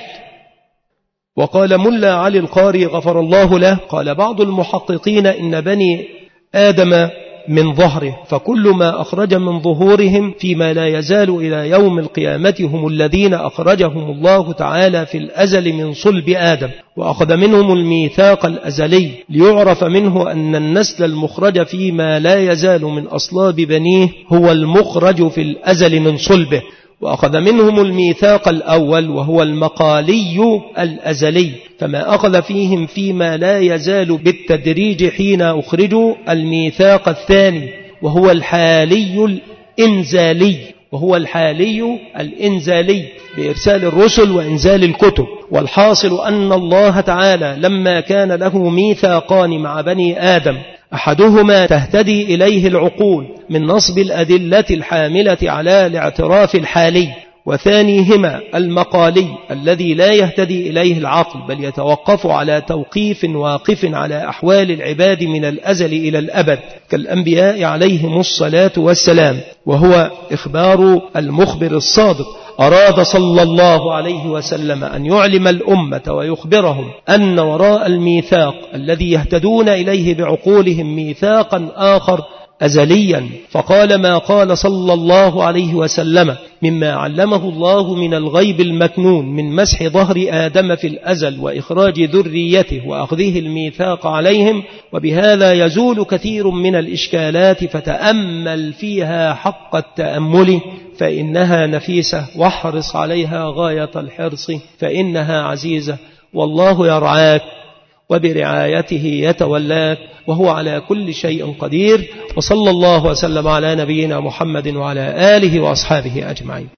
وقال ملا علي القاري غفر الله له: قال بعض المحققين إن بني آدم من ظهره، فكل ما أخرج من ظهورهم فيما لا يزال إلى يوم القيامة هم الذين أخرجهم الله تعالى في الأزل من صلب آدم، وأخذ منهم الميثاق الأزلي ليعرف منه أن النسل المخرج فيما لا يزال من أصلاب بنيه هو المخرج في الأزل من صلبه، وأخذ منهم الميثاق الأول وهو المقالي الأزلي، فما أخذ فيهم فيما لا يزال بالتدريج حين أخرجوا الميثاق الثاني وهو الحالي الإنزالي وهو الحالي الإنزالي بإرسال الرسل وإنزال الكتب. والحاصل أن الله تعالى لما كان له ميثاقان مع بني آدم، أحدهما تهتدي إليه العقول من نصب الأدلة الحاملة على الاعتراف الحالي، وثانيهما المقالي الذي لا يهتدي إليه العقل بل يتوقف على توقيف واقف على أحوال العباد من الأزل إلى الأبد كالأنبياء عليهم الصلاة والسلام، وهو إخبار المخبر الصادق. أراد صلى الله عليه وسلم أن يعلم الأمة ويخبرهم أن وراء الميثاق الذي يهتدون إليه بعقولهم ميثاقا آخر أزليا، فقال ما قال صلى الله عليه وسلم مما علمه الله من الغيب المكنون من مسح ظهر آدم في الأزل وإخراج ذريته وأخذه الميثاق عليهم، وبهذا يزول كثير من الإشكالات، فتأمل فيها حق التأمل فإنها نفيسة، واحرص عليها غاية الحرص فإنها عزيزة، والله يرعاك وبرعايته يتولاك وهو على كل شيء قدير. وصلى الله وسلم على نبينا محمد وعلى آله وأصحابه أجمعين.